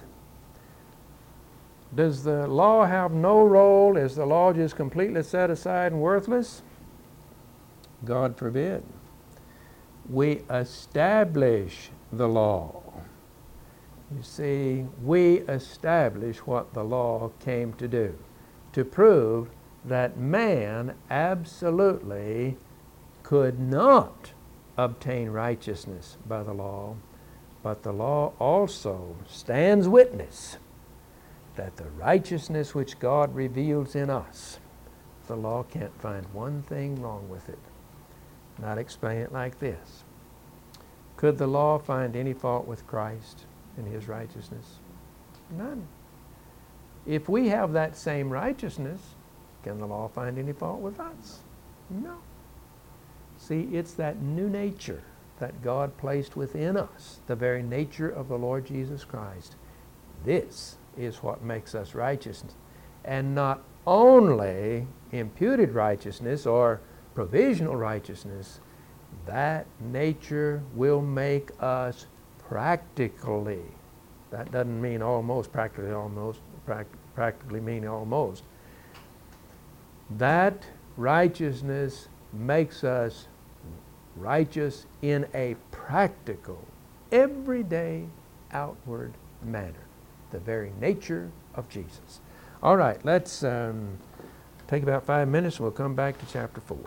Does the law have no role? Is the law just completely set aside and worthless? God forbid. We establish the law. You see, we establish what the law came to do, to prove that man absolutely could not obtain righteousness by the law, but the law also stands witness that the righteousness which God reveals in us, the law can't find one thing wrong with it. Not explain it like this. Could the law find any fault with Christ and his righteousness? None. If we have that same righteousness, can the law find any fault with us? No. See, it's that new nature that God placed within us, the very nature of the Lord Jesus Christ. This is what makes us righteous. And not only imputed righteousness or provisional righteousness, that nature will make us practically. That doesn't mean almost, practically almost, pract practically mean almost. That righteousness makes us righteous in a practical, everyday, outward manner. The very nature of Jesus. All right, let's um, take about five minutes and we'll come back to chapter four.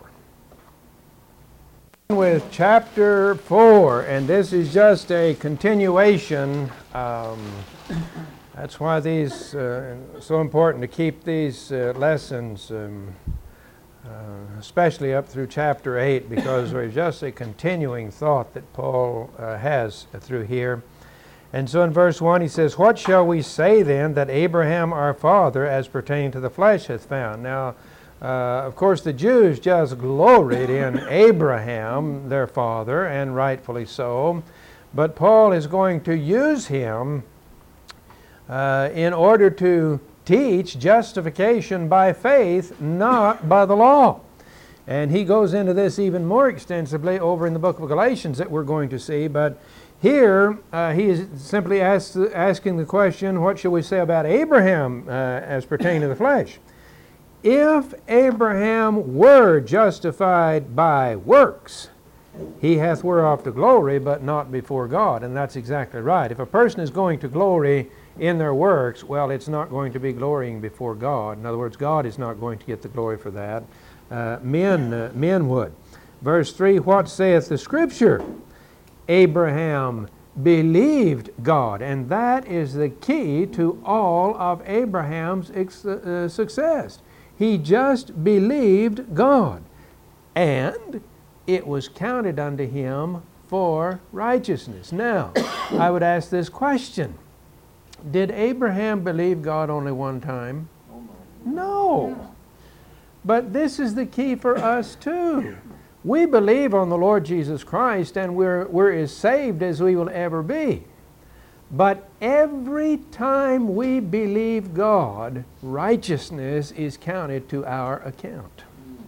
With chapter four, and this is just a continuation. Um, that's why these uh, so important to keep these uh, lessons, um, uh, especially up through chapter eight, because there's just a continuing thought that Paul uh, has through here. And so in verse one he says, what shall we say then that Abraham our father as pertaining to the flesh hath found? Now, uh, of course the Jews just gloried in Abraham, their father, and rightfully so. But Paul is going to use him uh, in order to teach justification by faith, not by the law. And he goes into this even more extensively over in the book of Galatians that we're going to see. But here, uh, he is simply asked, asking the question, what shall we say about Abraham uh, as pertaining to the flesh? If Abraham were justified by works, he hath whereof to glory, but not before God. And that's exactly right. If a person is going to glory in their works, well, it's not going to be glorying before God. In other words, God is not going to get the glory for that. Uh, men, uh, men would. Verse three, what saith the Scripture? Abraham believed God, and that is the key to all of Abraham's uh, success. He just believed God, and it was counted unto him for righteousness. Now, I would ask this question. Did Abraham believe God only one time? No. But this is the key for us too. We believe on the Lord Jesus Christ, and we're, we're as saved as we will ever be. But every time we believe God, righteousness is counted to our account.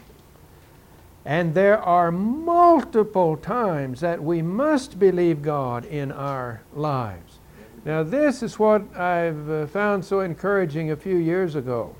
And there are multiple times that we must believe God in our lives. Now, this is what I've uh, found so encouraging a few years ago.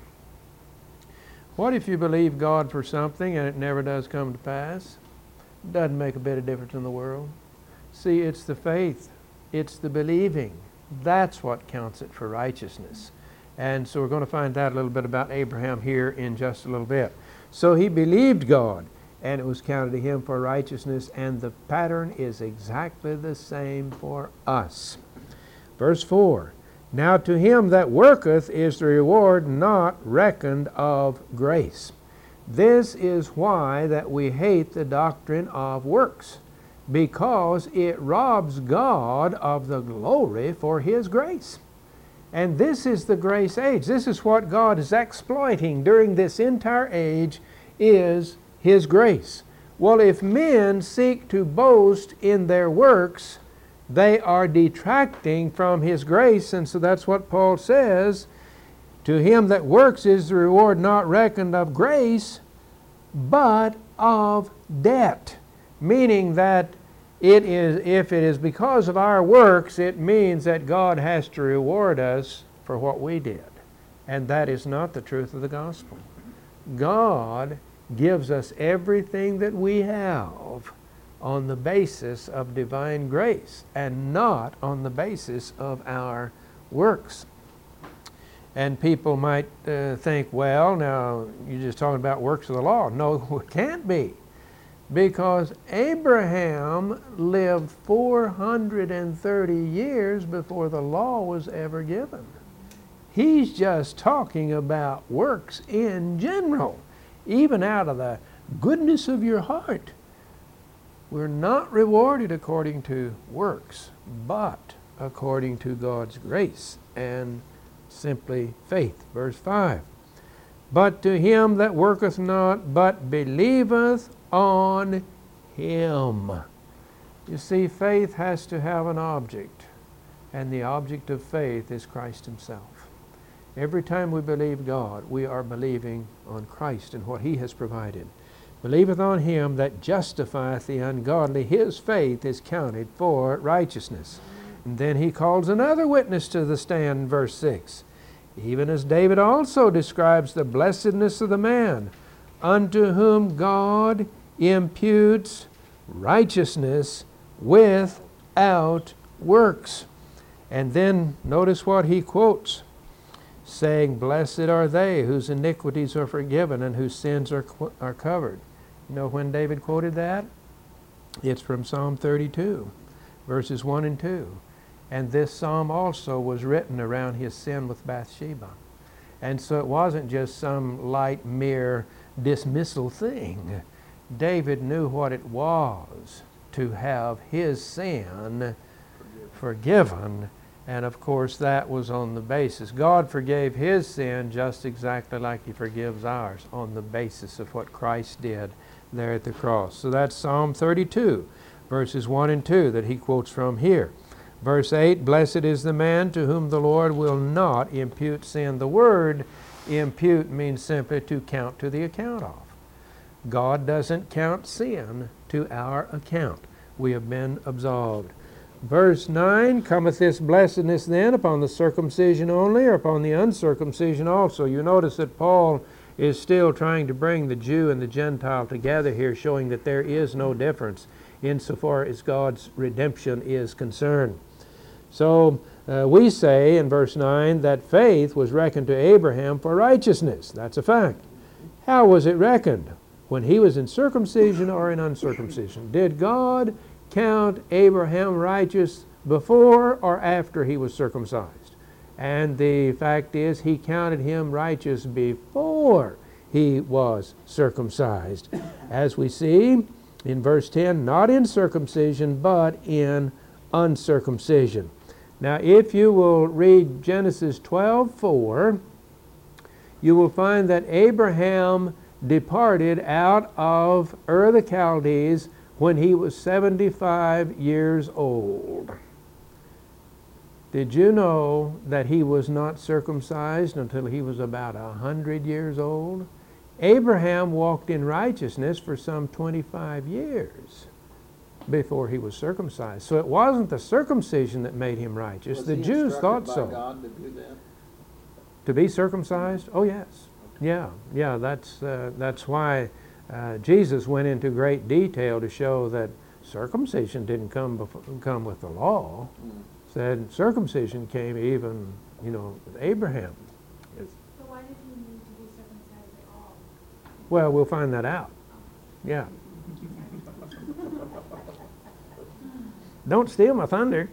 What if you believe God for something and it never does come to pass? It doesn't make a bit of difference in the world. See, it's the faith. It's the believing. That's what counts it for righteousness. And so we're going to find out a little bit about Abraham here in just a little bit. So he believed God, and it was counted to him for righteousness, and the pattern is exactly the same for us. Verse four, now to him that worketh is the reward not reckoned of grace. This is why that we hate the doctrine of works, because it robs God of the glory for His grace. And this is the grace age. This is what God is exploiting during this entire age, is His grace. Well, if men seek to boast in their works, they are detracting from His grace. And so that's what Paul says, to him that works is the reward not reckoned of grace, but of debt. Meaning that it is, if it is because of our works, it means that God has to reward us for what we did. And that is not the truth of the gospel. God gives us everything that we have on the basis of divine grace and not on the basis of our works. And people might uh, think, well, now you're just talking about works of the law. No, it can't be. Because Abraham lived four hundred thirty years before the law was ever given. He's just talking about works in general, even out of the goodness of your heart. We're not rewarded according to works, but according to God's grace and simply faith. Verse five, but to him that worketh not, but believeth on Him. You see, faith has to have an object, and the object of faith is Christ Himself. Every time we believe God, we are believing on Christ and what He has provided. Believeth on Him that justifieth the ungodly, his faith is counted for righteousness. And then he calls another witness to the stand in verse six. Even as David also describes the blessedness of the man unto whom God imputes righteousness without works. And then notice what he quotes, saying, blessed are they whose iniquities are forgiven and whose sins are, are covered. You know when David quoted that? It's from Psalm thirty-two, verses one and two. And this psalm also was written around his sin with Bathsheba. And so it wasn't just some light, mere dismissal thing. David knew what it was to have his sin forgiven. And of course that was on the basis. God forgave his sin just exactly like He forgives ours, on the basis of what Christ did there at the cross. So that's Psalm thirty-two, verses one and two that he quotes from here. Verse eight, blessed is the man to whom the Lord will not impute sin. The word impute means simply to count to the account of. God doesn't count sin to our account. We have been absolved. Verse nine, cometh this blessedness then upon the circumcision only, or upon the uncircumcision also? You notice that Paul is still trying to bring the Jew and the Gentile together here, showing that there is no difference insofar as God's redemption is concerned. So uh, we say in verse nine that faith was reckoned to Abraham for righteousness. That's a fact. How was it reckoned? When he was in circumcision or in uncircumcision? Did God count Abraham righteous before or after he was circumcised? And the fact is, He counted him righteous before he was circumcised. As we see in verse ten, not in circumcision, but in uncircumcision. Now, if you will read Genesis twelve four, you will find that Abraham departed out of Ur of the Chaldees when he was seventy-five years old. Did you know that he was not circumcised until he was about a hundred years old? Abraham walked in righteousness for some twenty-five years before he was circumcised. So it wasn't the circumcision that made him righteous. Was the he Jews thought instructed by so. God to do that? To be circumcised? Oh yes. Yeah, yeah. That's uh, that's why uh, Jesus went into great detail to show that circumcision didn't come before, come with the law. Mm. Said circumcision came even, you know, with Abraham. So why did he need to be circumcised at all? Well, we'll find that out. Yeah. Don't steal my thunder.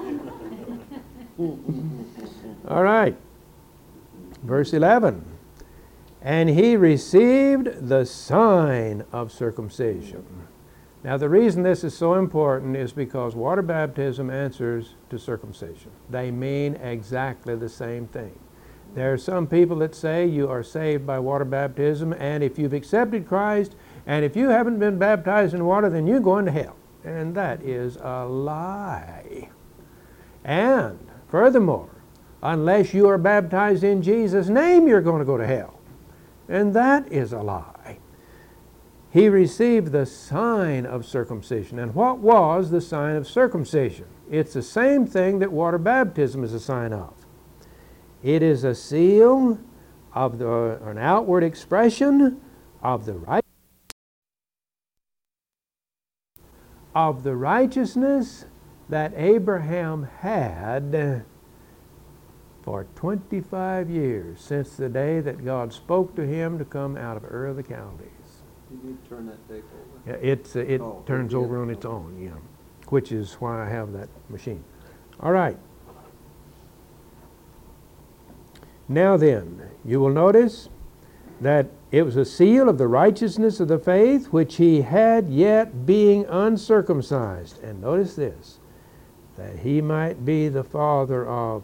All right. Verse eleven. And he received the sign of circumcision. Now, the reason this is so important is because water baptism answers to circumcision. They mean exactly the same thing. There are some people that say you are saved by water baptism, and if you've accepted Christ, and if you haven't been baptized in water, then you're going to hell. And that is a lie. And furthermore, unless you are baptized in Jesus' name, you're going to go to hell. And that is a lie. He received the sign of circumcision. And what was the sign of circumcision? It's the same thing that water baptism is a sign of. It is a seal of the, an outward expression of the right of the righteousness that Abraham had for twenty-five years, since the day that God spoke to him to come out of Ur of the Chaldees. You need to turn that tape over. Yeah, it's, uh, it Oh, turns yeah. over on its own, yeah, which is why I have that machine. All right. Now then, you will notice that it was a seal of the righteousness of the faith which he had yet being uncircumcised. And notice this, that he might be the father of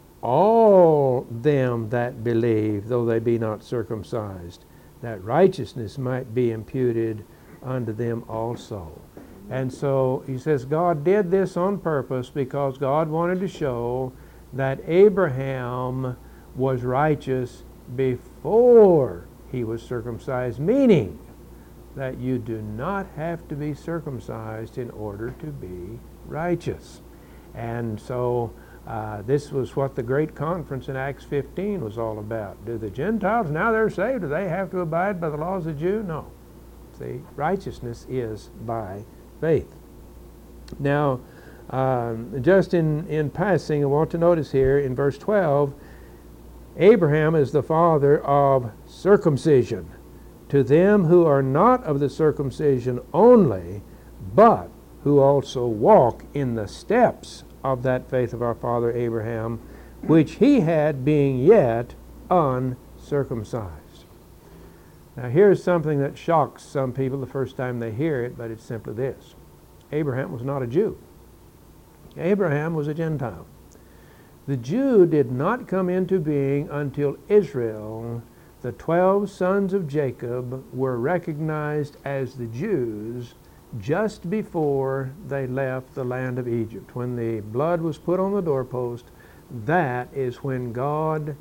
all them that believe, though they be not circumcised, that righteousness might be imputed unto them also. And so he says God did this on purpose because God wanted to show that Abraham was righteous before he was circumcised, meaning that you do not have to be circumcised in order to be righteous. And so uh, this was what the great conference in Acts fifteen was all about. Do the Gentiles, now they're saved, do they have to abide by the laws of the Jew? No. See, righteousness is by faith. Now, um, just in, in passing, I want to notice here in verse twelve, Abraham is the father of circumcision, to them who are not of the circumcision only, but who also walk in the steps of that faith of our father Abraham, which he had being yet uncircumcised. Now here's something that shocks some people the first time they hear it, but it's simply this. Abraham was not a Jew. Abraham was a Gentile. The Jew did not come into being until Israel, the twelve sons of Jacob, were recognized as the Jews just before they left the land of Egypt. When the blood was put on the doorpost, that is when God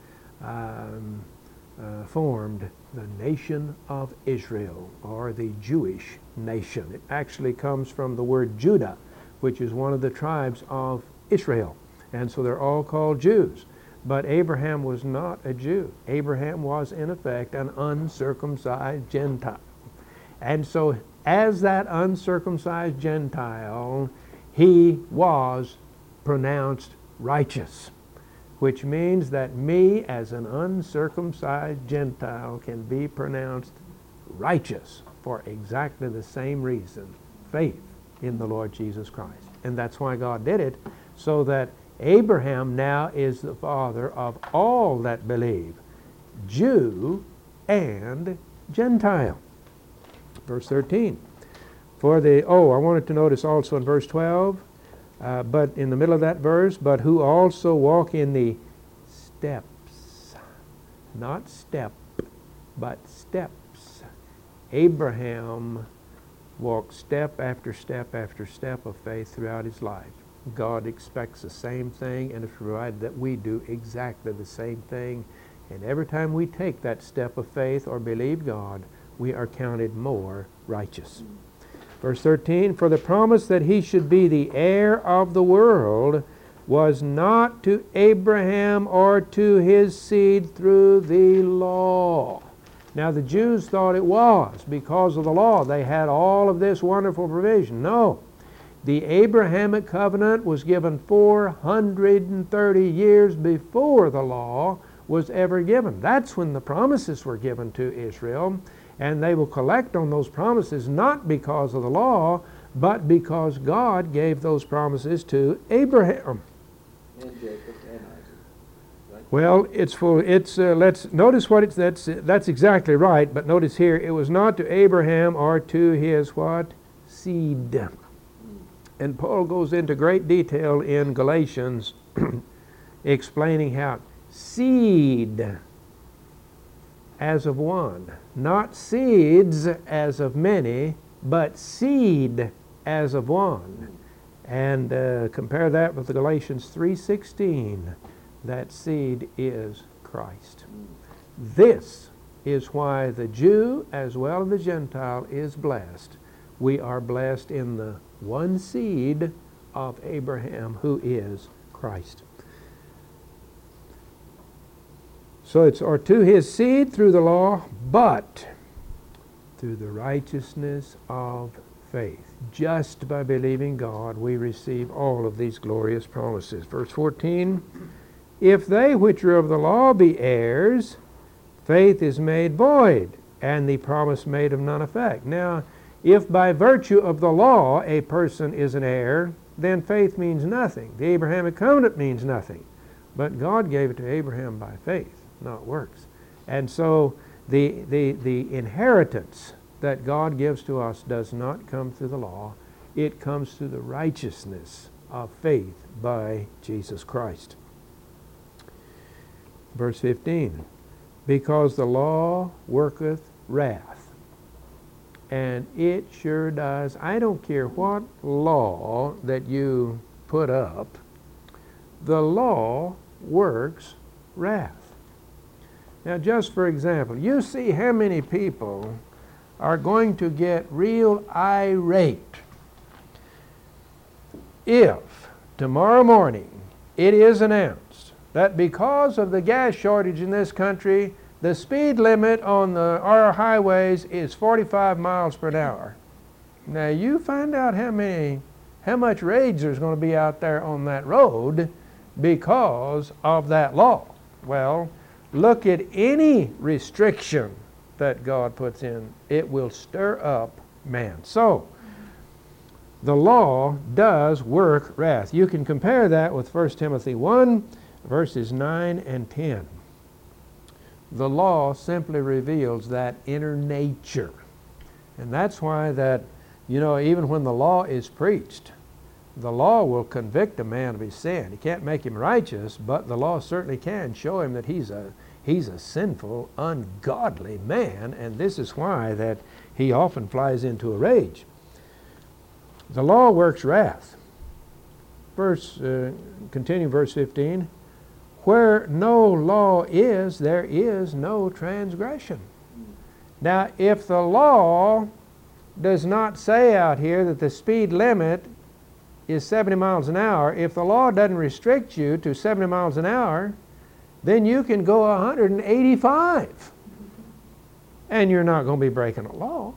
um, uh, formed the nation of Israel, or the Jewish nation. It actually comes from the word Judah, which is one of the tribes of Israel. And so they're all called Jews. But Abraham was not a Jew. Abraham was, in effect, an uncircumcised Gentile. And so as that uncircumcised Gentile, he was pronounced righteous, which means that me, as an uncircumcised Gentile, can be pronounced righteous for exactly the same reason, faith in the Lord Jesus Christ. And that's why God did it, so that Abraham now is the father of all that believe, Jew and Gentile. Verse thirteen. For the, oh, I wanted to notice also in verse twelve, uh, but in the middle of that verse, but who also walk in the steps, not step, but steps. Abraham walked step after step after step of faith throughout his life. God expects the same thing, and it's provided that we do exactly the same thing. And every time we take that step of faith or believe God, we are counted more righteous. Verse thirteen, for the promise that he should be the heir of the world was not to Abraham or to his seed through the law. Now the Jews thought it was because of the law. They had all of this wonderful provision. No. The Abrahamic covenant was given four hundred thirty years before the law was ever given. That's when the promises were given to Israel, and they will collect on those promises not because of the law, but because God gave those promises to Abraham. And Jacob and Isaac. Right? Well, it's for it's. Uh, let's notice what it's. That's that's exactly right. But notice here, it was not to Abraham or to his what seed. And Paul goes into great detail in Galatians, explaining how seed as of one, not seeds as of many, but seed as of one. And uh, compare that with the Galatians three sixteen. That seed is Christ. This is why the Jew as well as the Gentile is blessed. We are blessed in the one seed of Abraham, who is Christ. So it's or to his seed through the law, but through the righteousness of faith. Just by believing God, we receive all of these glorious promises. Verse fourteen, if they which are of the law be heirs, faith is made void, and the promise made of none effect. Now, if by virtue of the law a person is an heir, then faith means nothing. The Abrahamic covenant means nothing. But God gave it to Abraham by faith, not works. And so the, the, the inheritance that God gives to us does not come through the law. It comes through the righteousness of faith by Jesus Christ. Verse fifteen, because the law worketh wrath. And it sure does. I don't care what law that you put up, the law works wrath. Now, just for example, you see how many people are going to get real irate if tomorrow morning it is announced that because of the gas shortage in this country, the speed limit on the, our highways is forty-five miles per hour. Now you find out how many, how much rage there's going to be out there on that road because of that law. Well, look at any restriction that God puts in. It will stir up man. So, the law does work wrath. You can compare that with First Timothy one, verses nine and ten. The law simply reveals that inner nature. And that's why that, you know, even when the law is preached, the law will convict a man of his sin. It can't make him righteous, but the law certainly can show him that he's a he's a sinful, ungodly man, and this is why that he often flies into a rage. The law works wrath. Verse, uh, continue verse fifteen. Where no law is, there is no transgression. Now, if the law does not say out here that the speed limit is seventy miles an hour, if the law doesn't restrict you to seventy miles an hour, then you can go one hundred eighty-five. And you're not going to be breaking a law.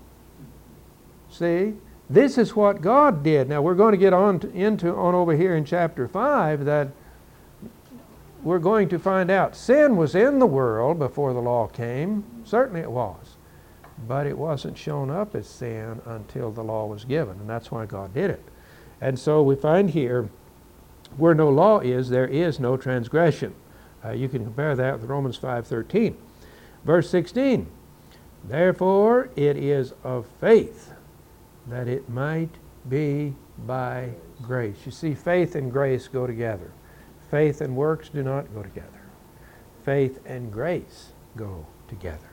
See? This is what God did. Now, we're going to get on to, into on over here in chapter five that we're going to find out sin was in the world before the law came. Certainly it was. But it wasn't shown up as sin until the law was given, and that's why God did it. And so we find here, where no law is, there is no transgression. Uh, you can compare that with Romans five thirteen. Verse sixteen, therefore it is of faith that it might be by grace. You see, faith and grace go together. Faith and works do not go together. Faith and grace go together.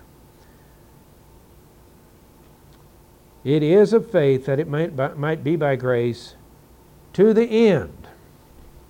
It is of faith that it might, by, might be by grace to the end.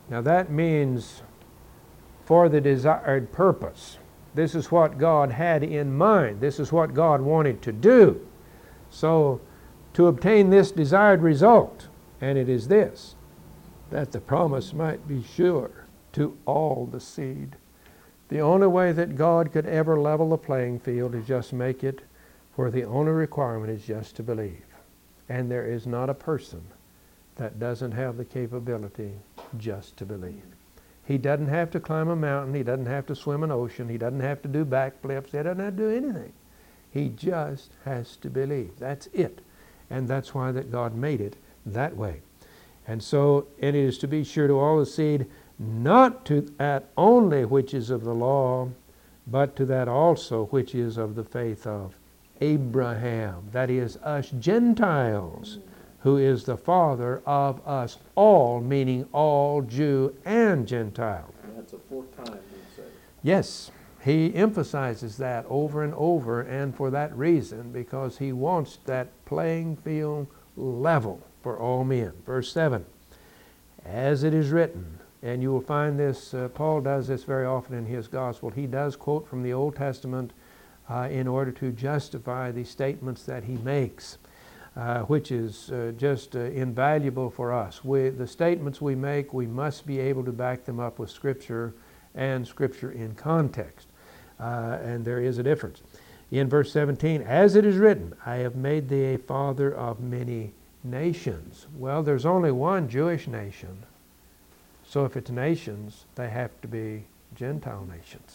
Now that means for the desired purpose. This is what God had in mind. This is what God wanted to do. So to obtain this desired result, and it is this, that the promise might be sure to all the seed. The only way that God could ever level the playing field is just make it where the only requirement is just to believe. And there is not a person that doesn't have the capability just to believe. He doesn't have to climb a mountain. He doesn't have to swim an ocean. He doesn't have to do backflips. He doesn't have to do anything. He just has to believe. That's it. And that's why that God made it that way. And so it is to be sure to all the seed, not to that only which is of the law, but to that also which is of the faith of Abraham. That is, us Gentiles, who is the father of us all, meaning all Jew and Gentile. And that's a fourth time he said. Yes, he emphasizes that over and over, and for that reason, because he wants that playing field level for all men. Verse seven, as it is written, and you will find this, uh, Paul does this very often in his gospel. He does quote from the Old Testament uh, in order to justify the statements that he makes. Uh, which is uh, just uh, invaluable for us. We, the statements we make, we must be able to back them up with Scripture and Scripture in context. Uh, and there is a difference. In verse seventeen, as it is written, I have made thee a father of many nations. Well, there's only one Jewish nation. So if it's nations, they have to be Gentile nations.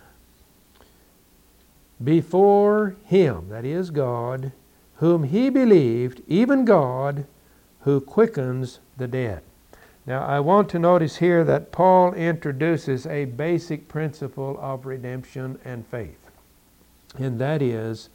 Before him, that is God, whom he believed, even God, who quickens the dead. Now I want to notice here that Paul introduces a basic principle of redemption and faith. And that is,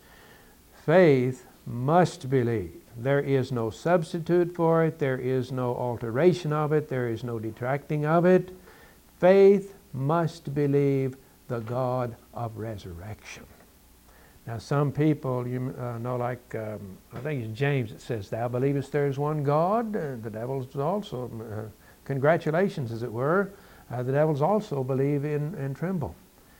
faith must believe. There is no substitute for it. There is no alteration of it. There is no detracting of it. Faith must believe the God of resurrection. Now some people, you uh, know, like, um, I think it's James that says, thou believest there is one God. Uh, the devils also, uh, congratulations as it were, uh, the devils also believe in and tremble.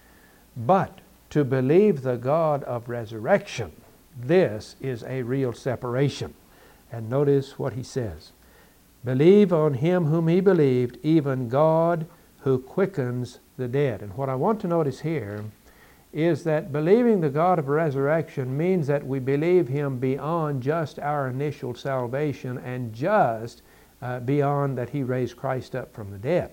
But to believe the God of resurrection, this is a real separation. And notice what he says. Believe on him whom he believed, even God who quickens the dead. And what I want to notice here is that believing the God of resurrection means that we believe him beyond just our initial salvation and just uh, beyond that he raised Christ up from the dead.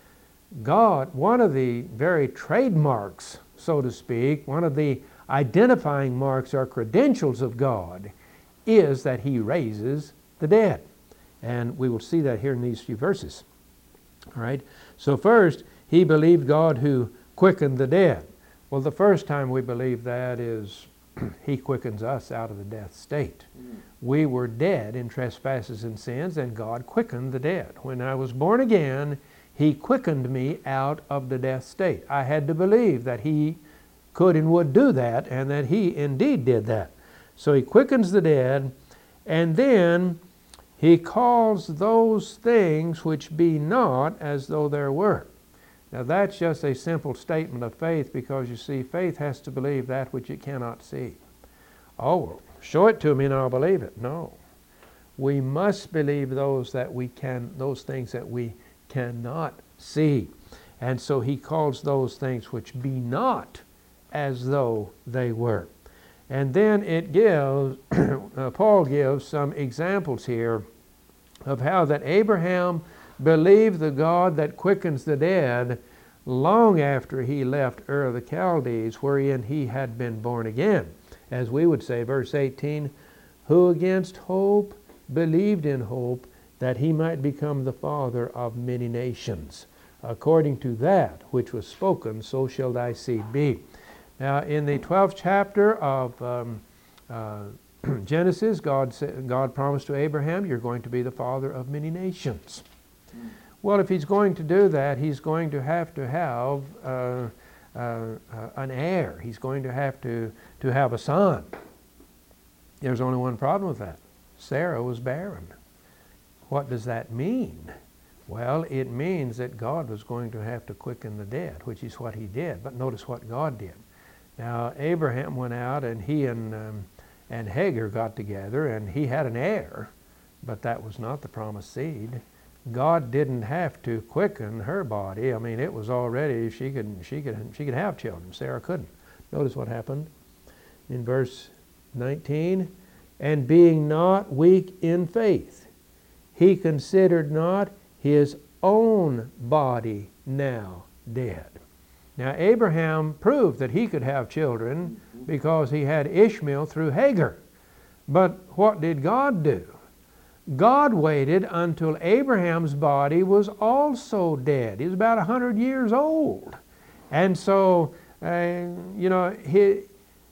God, one of the very trademarks, so to speak, one of the identifying marks or credentials of God is that he raises the dead. And we will see that here in these few verses. All right. So first, he believed God who quickened the dead. Well, the first time we believe that is he quickens us out of the death state. Mm. We were dead in trespasses and sins, and God quickened the dead. When I was born again, he quickened me out of the death state. I had to believe that he could and would do that, and that he indeed did that. So he quickens the dead, and then he calls those things which be not as though there were. Now that's just a simple statement of faith, because you see, faith has to believe that which it cannot see. Oh, well, show it to me and I'll believe it. No. We must believe those that we can, those things that we cannot see. And so he calls those things which be not as though they were. And then it gives, uh, Paul gives some examples here of how that Abraham believed the God that quickens the dead long after he left Ur of the Chaldees, wherein he had been born again. As we would say, verse eighteen, who against hope believed in hope that he might become the father of many nations. According to that which was spoken, so shall thy seed be. Now, in the twelfth chapter of um, uh, Genesis, God, sa- God promised to Abraham, you're going to be the father of many nations. Well, if he's going to do that, he's going to have to have uh, uh, uh, an heir. He's going to have to, to have a son. There's only one problem with that. Sarah was barren. What does that mean? Well, it means that God was going to have to quicken the dead, which is what he did. But notice what God did. Now, Abraham went out, and he and, um, and Hagar got together, and he had an heir, but that was not the promised seed. God didn't have to quicken her body. I mean, it was already, she could, she could, she could have children. Sarah couldn't. Notice what happened in verse nineteen. And being not weak in faith, he considered not his own body now dead. Now, Abraham proved that he could have children because he had Ishmael through Hagar. But what did God do? God waited until Abraham's body was also dead. He was about a hundred years old. And so, uh, you know, his,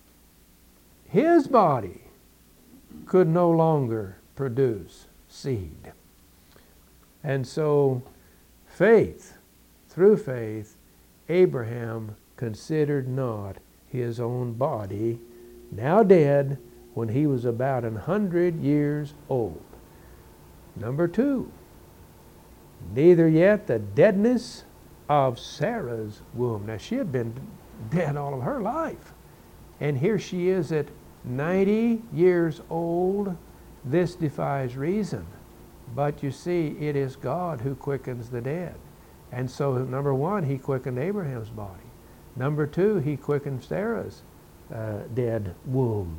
his body could no longer produce seed. And so, faith, through faith, Abraham considered not his own body, now dead, when he was about an hundred years old. Number two, neither yet the deadness of Sarah's womb. Now, she had been dead all of her life. And here she is at ninety years old. This defies reason. But you see, it is God who quickens the dead. And so, number one, he quickened Abraham's body. Number two, he quickened Sarah's uh, dead womb.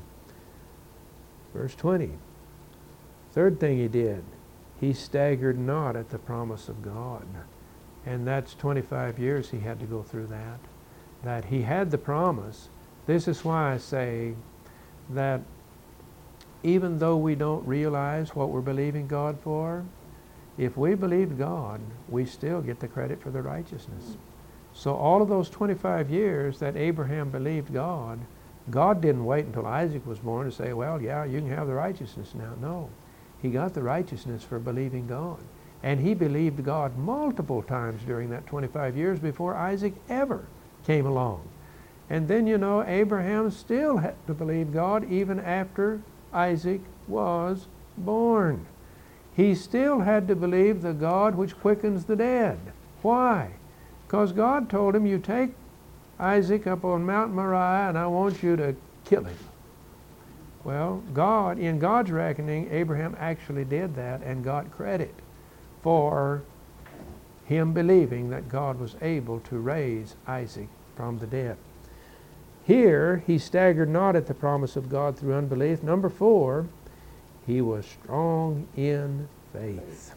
Verse twenty. Third thing he did, he staggered not at the promise of God. And that's twenty-five years he had to go through that. That he had the promise. This is why I say that even though we don't realize what we're believing God for, if we believed God, we still get the credit for the righteousness. So all of those twenty-five years that Abraham believed God, God didn't wait until Isaac was born to say, well, yeah, you can have the righteousness now. No. He got the righteousness for believing God. And he believed God multiple times during that twenty-five years before Isaac ever came along. And then, you know, Abraham still had to believe God even after Isaac was born. He still had to believe the God which quickens the dead. Why? Because God told him, you take Isaac up on Mount Moriah and I want you to kill him. Well, God, in God's reckoning, Abraham actually did that and got credit for him believing that God was able to raise Isaac from the dead. Here, he staggered not at the promise of God through unbelief. Number four, he was strong in faith.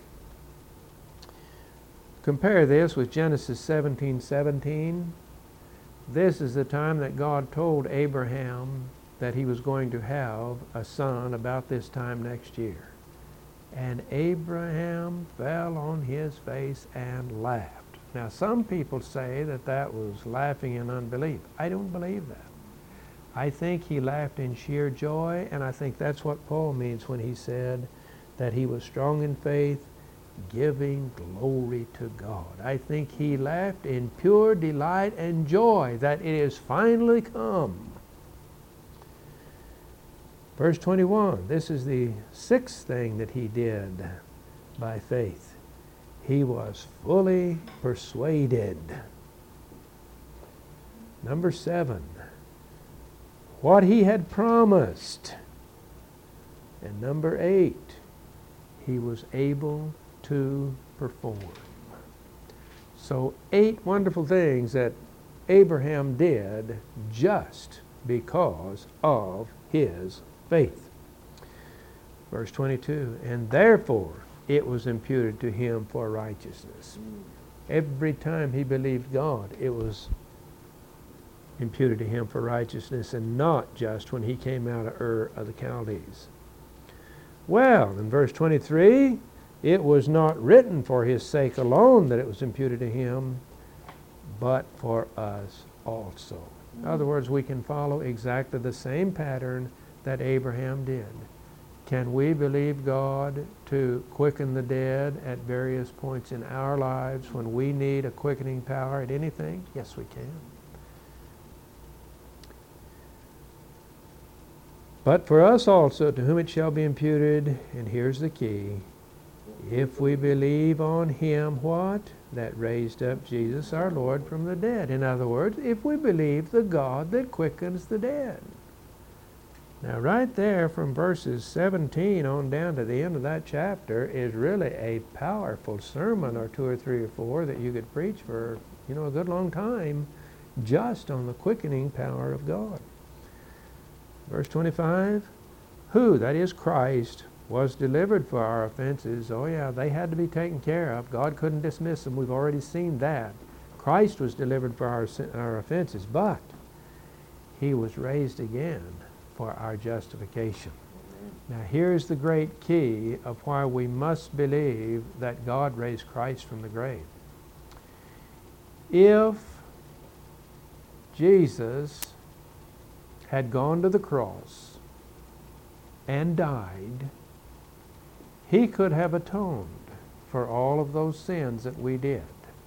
Compare this with Genesis seventeen seventeen. This is the time that God told Abraham that he was going to have a son about this time next year. And Abraham fell on his face and laughed. Now, some people say that that was laughing in unbelief. I don't believe that. I think he laughed in sheer joy, and I think that's what Paul means when he said that he was strong in faith, giving glory to God. I think he laughed in pure delight and joy that it is finally come. Verse twenty-one, this is the sixth thing that he did by faith. He was fully persuaded. Number seven, what he had promised. And number eight, he was able to perform. So eight wonderful things that Abraham did just because of his faith. Verse twenty-two, and therefore it was imputed to him for righteousness. Every time he believed God, it was imputed to him for righteousness, and not just when he came out of Ur of the Chaldees. Well, in verse twenty-three, it was not written for his sake alone that it was imputed to him, but for us also. In other words, we can follow exactly the same pattern that Abraham did. Can we believe God to quicken the dead at various points in our lives when we need a quickening power at anything? Yes, we can. But for us also, to whom it shall be imputed, and here's the key, If we believe on him, what? That raised up Jesus our Lord from the dead. In other words, if we believe the God that quickens the dead. Now right there from verses seventeen on down to the end of that chapter is really a powerful sermon or two or three or four that you could preach for, you know, a good long time just on the quickening power of God. Verse twenty-five, who, that is Christ, was delivered for our offenses. Oh yeah, they had to be taken care of. God couldn't dismiss them. We've already seen that. Christ was delivered for our, our offenses, but he was raised again for our justification. Now here's the great key of why we must believe that God raised Christ from the grave. If Jesus had gone to the cross and died, he could have atoned for all of those sins that we did.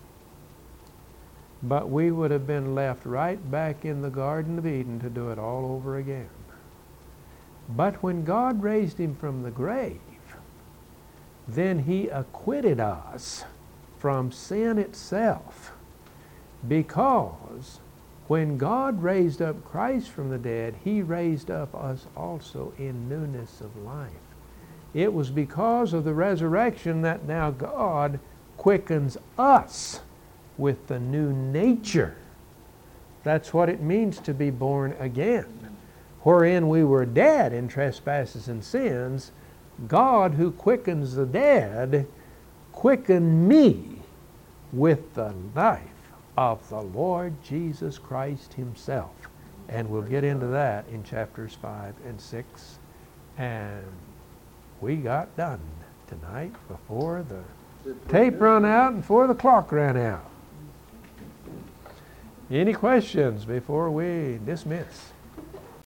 But we would have been left right back in the Garden of Eden to do it all over again. But when God raised him from the grave, then he acquitted us from sin itself. Because when God raised up Christ from the dead, he raised up us also in newness of life. It was because of the resurrection that now God quickens us with the new nature. That's what it means to be born again. Wherein we were dead in trespasses and sins, God who quickens the dead quickened me with the life of the Lord Jesus Christ himself. And we'll get into that in chapters five and six. And we got done tonight before the tape run out and before the clock ran out. Any questions before we dismiss?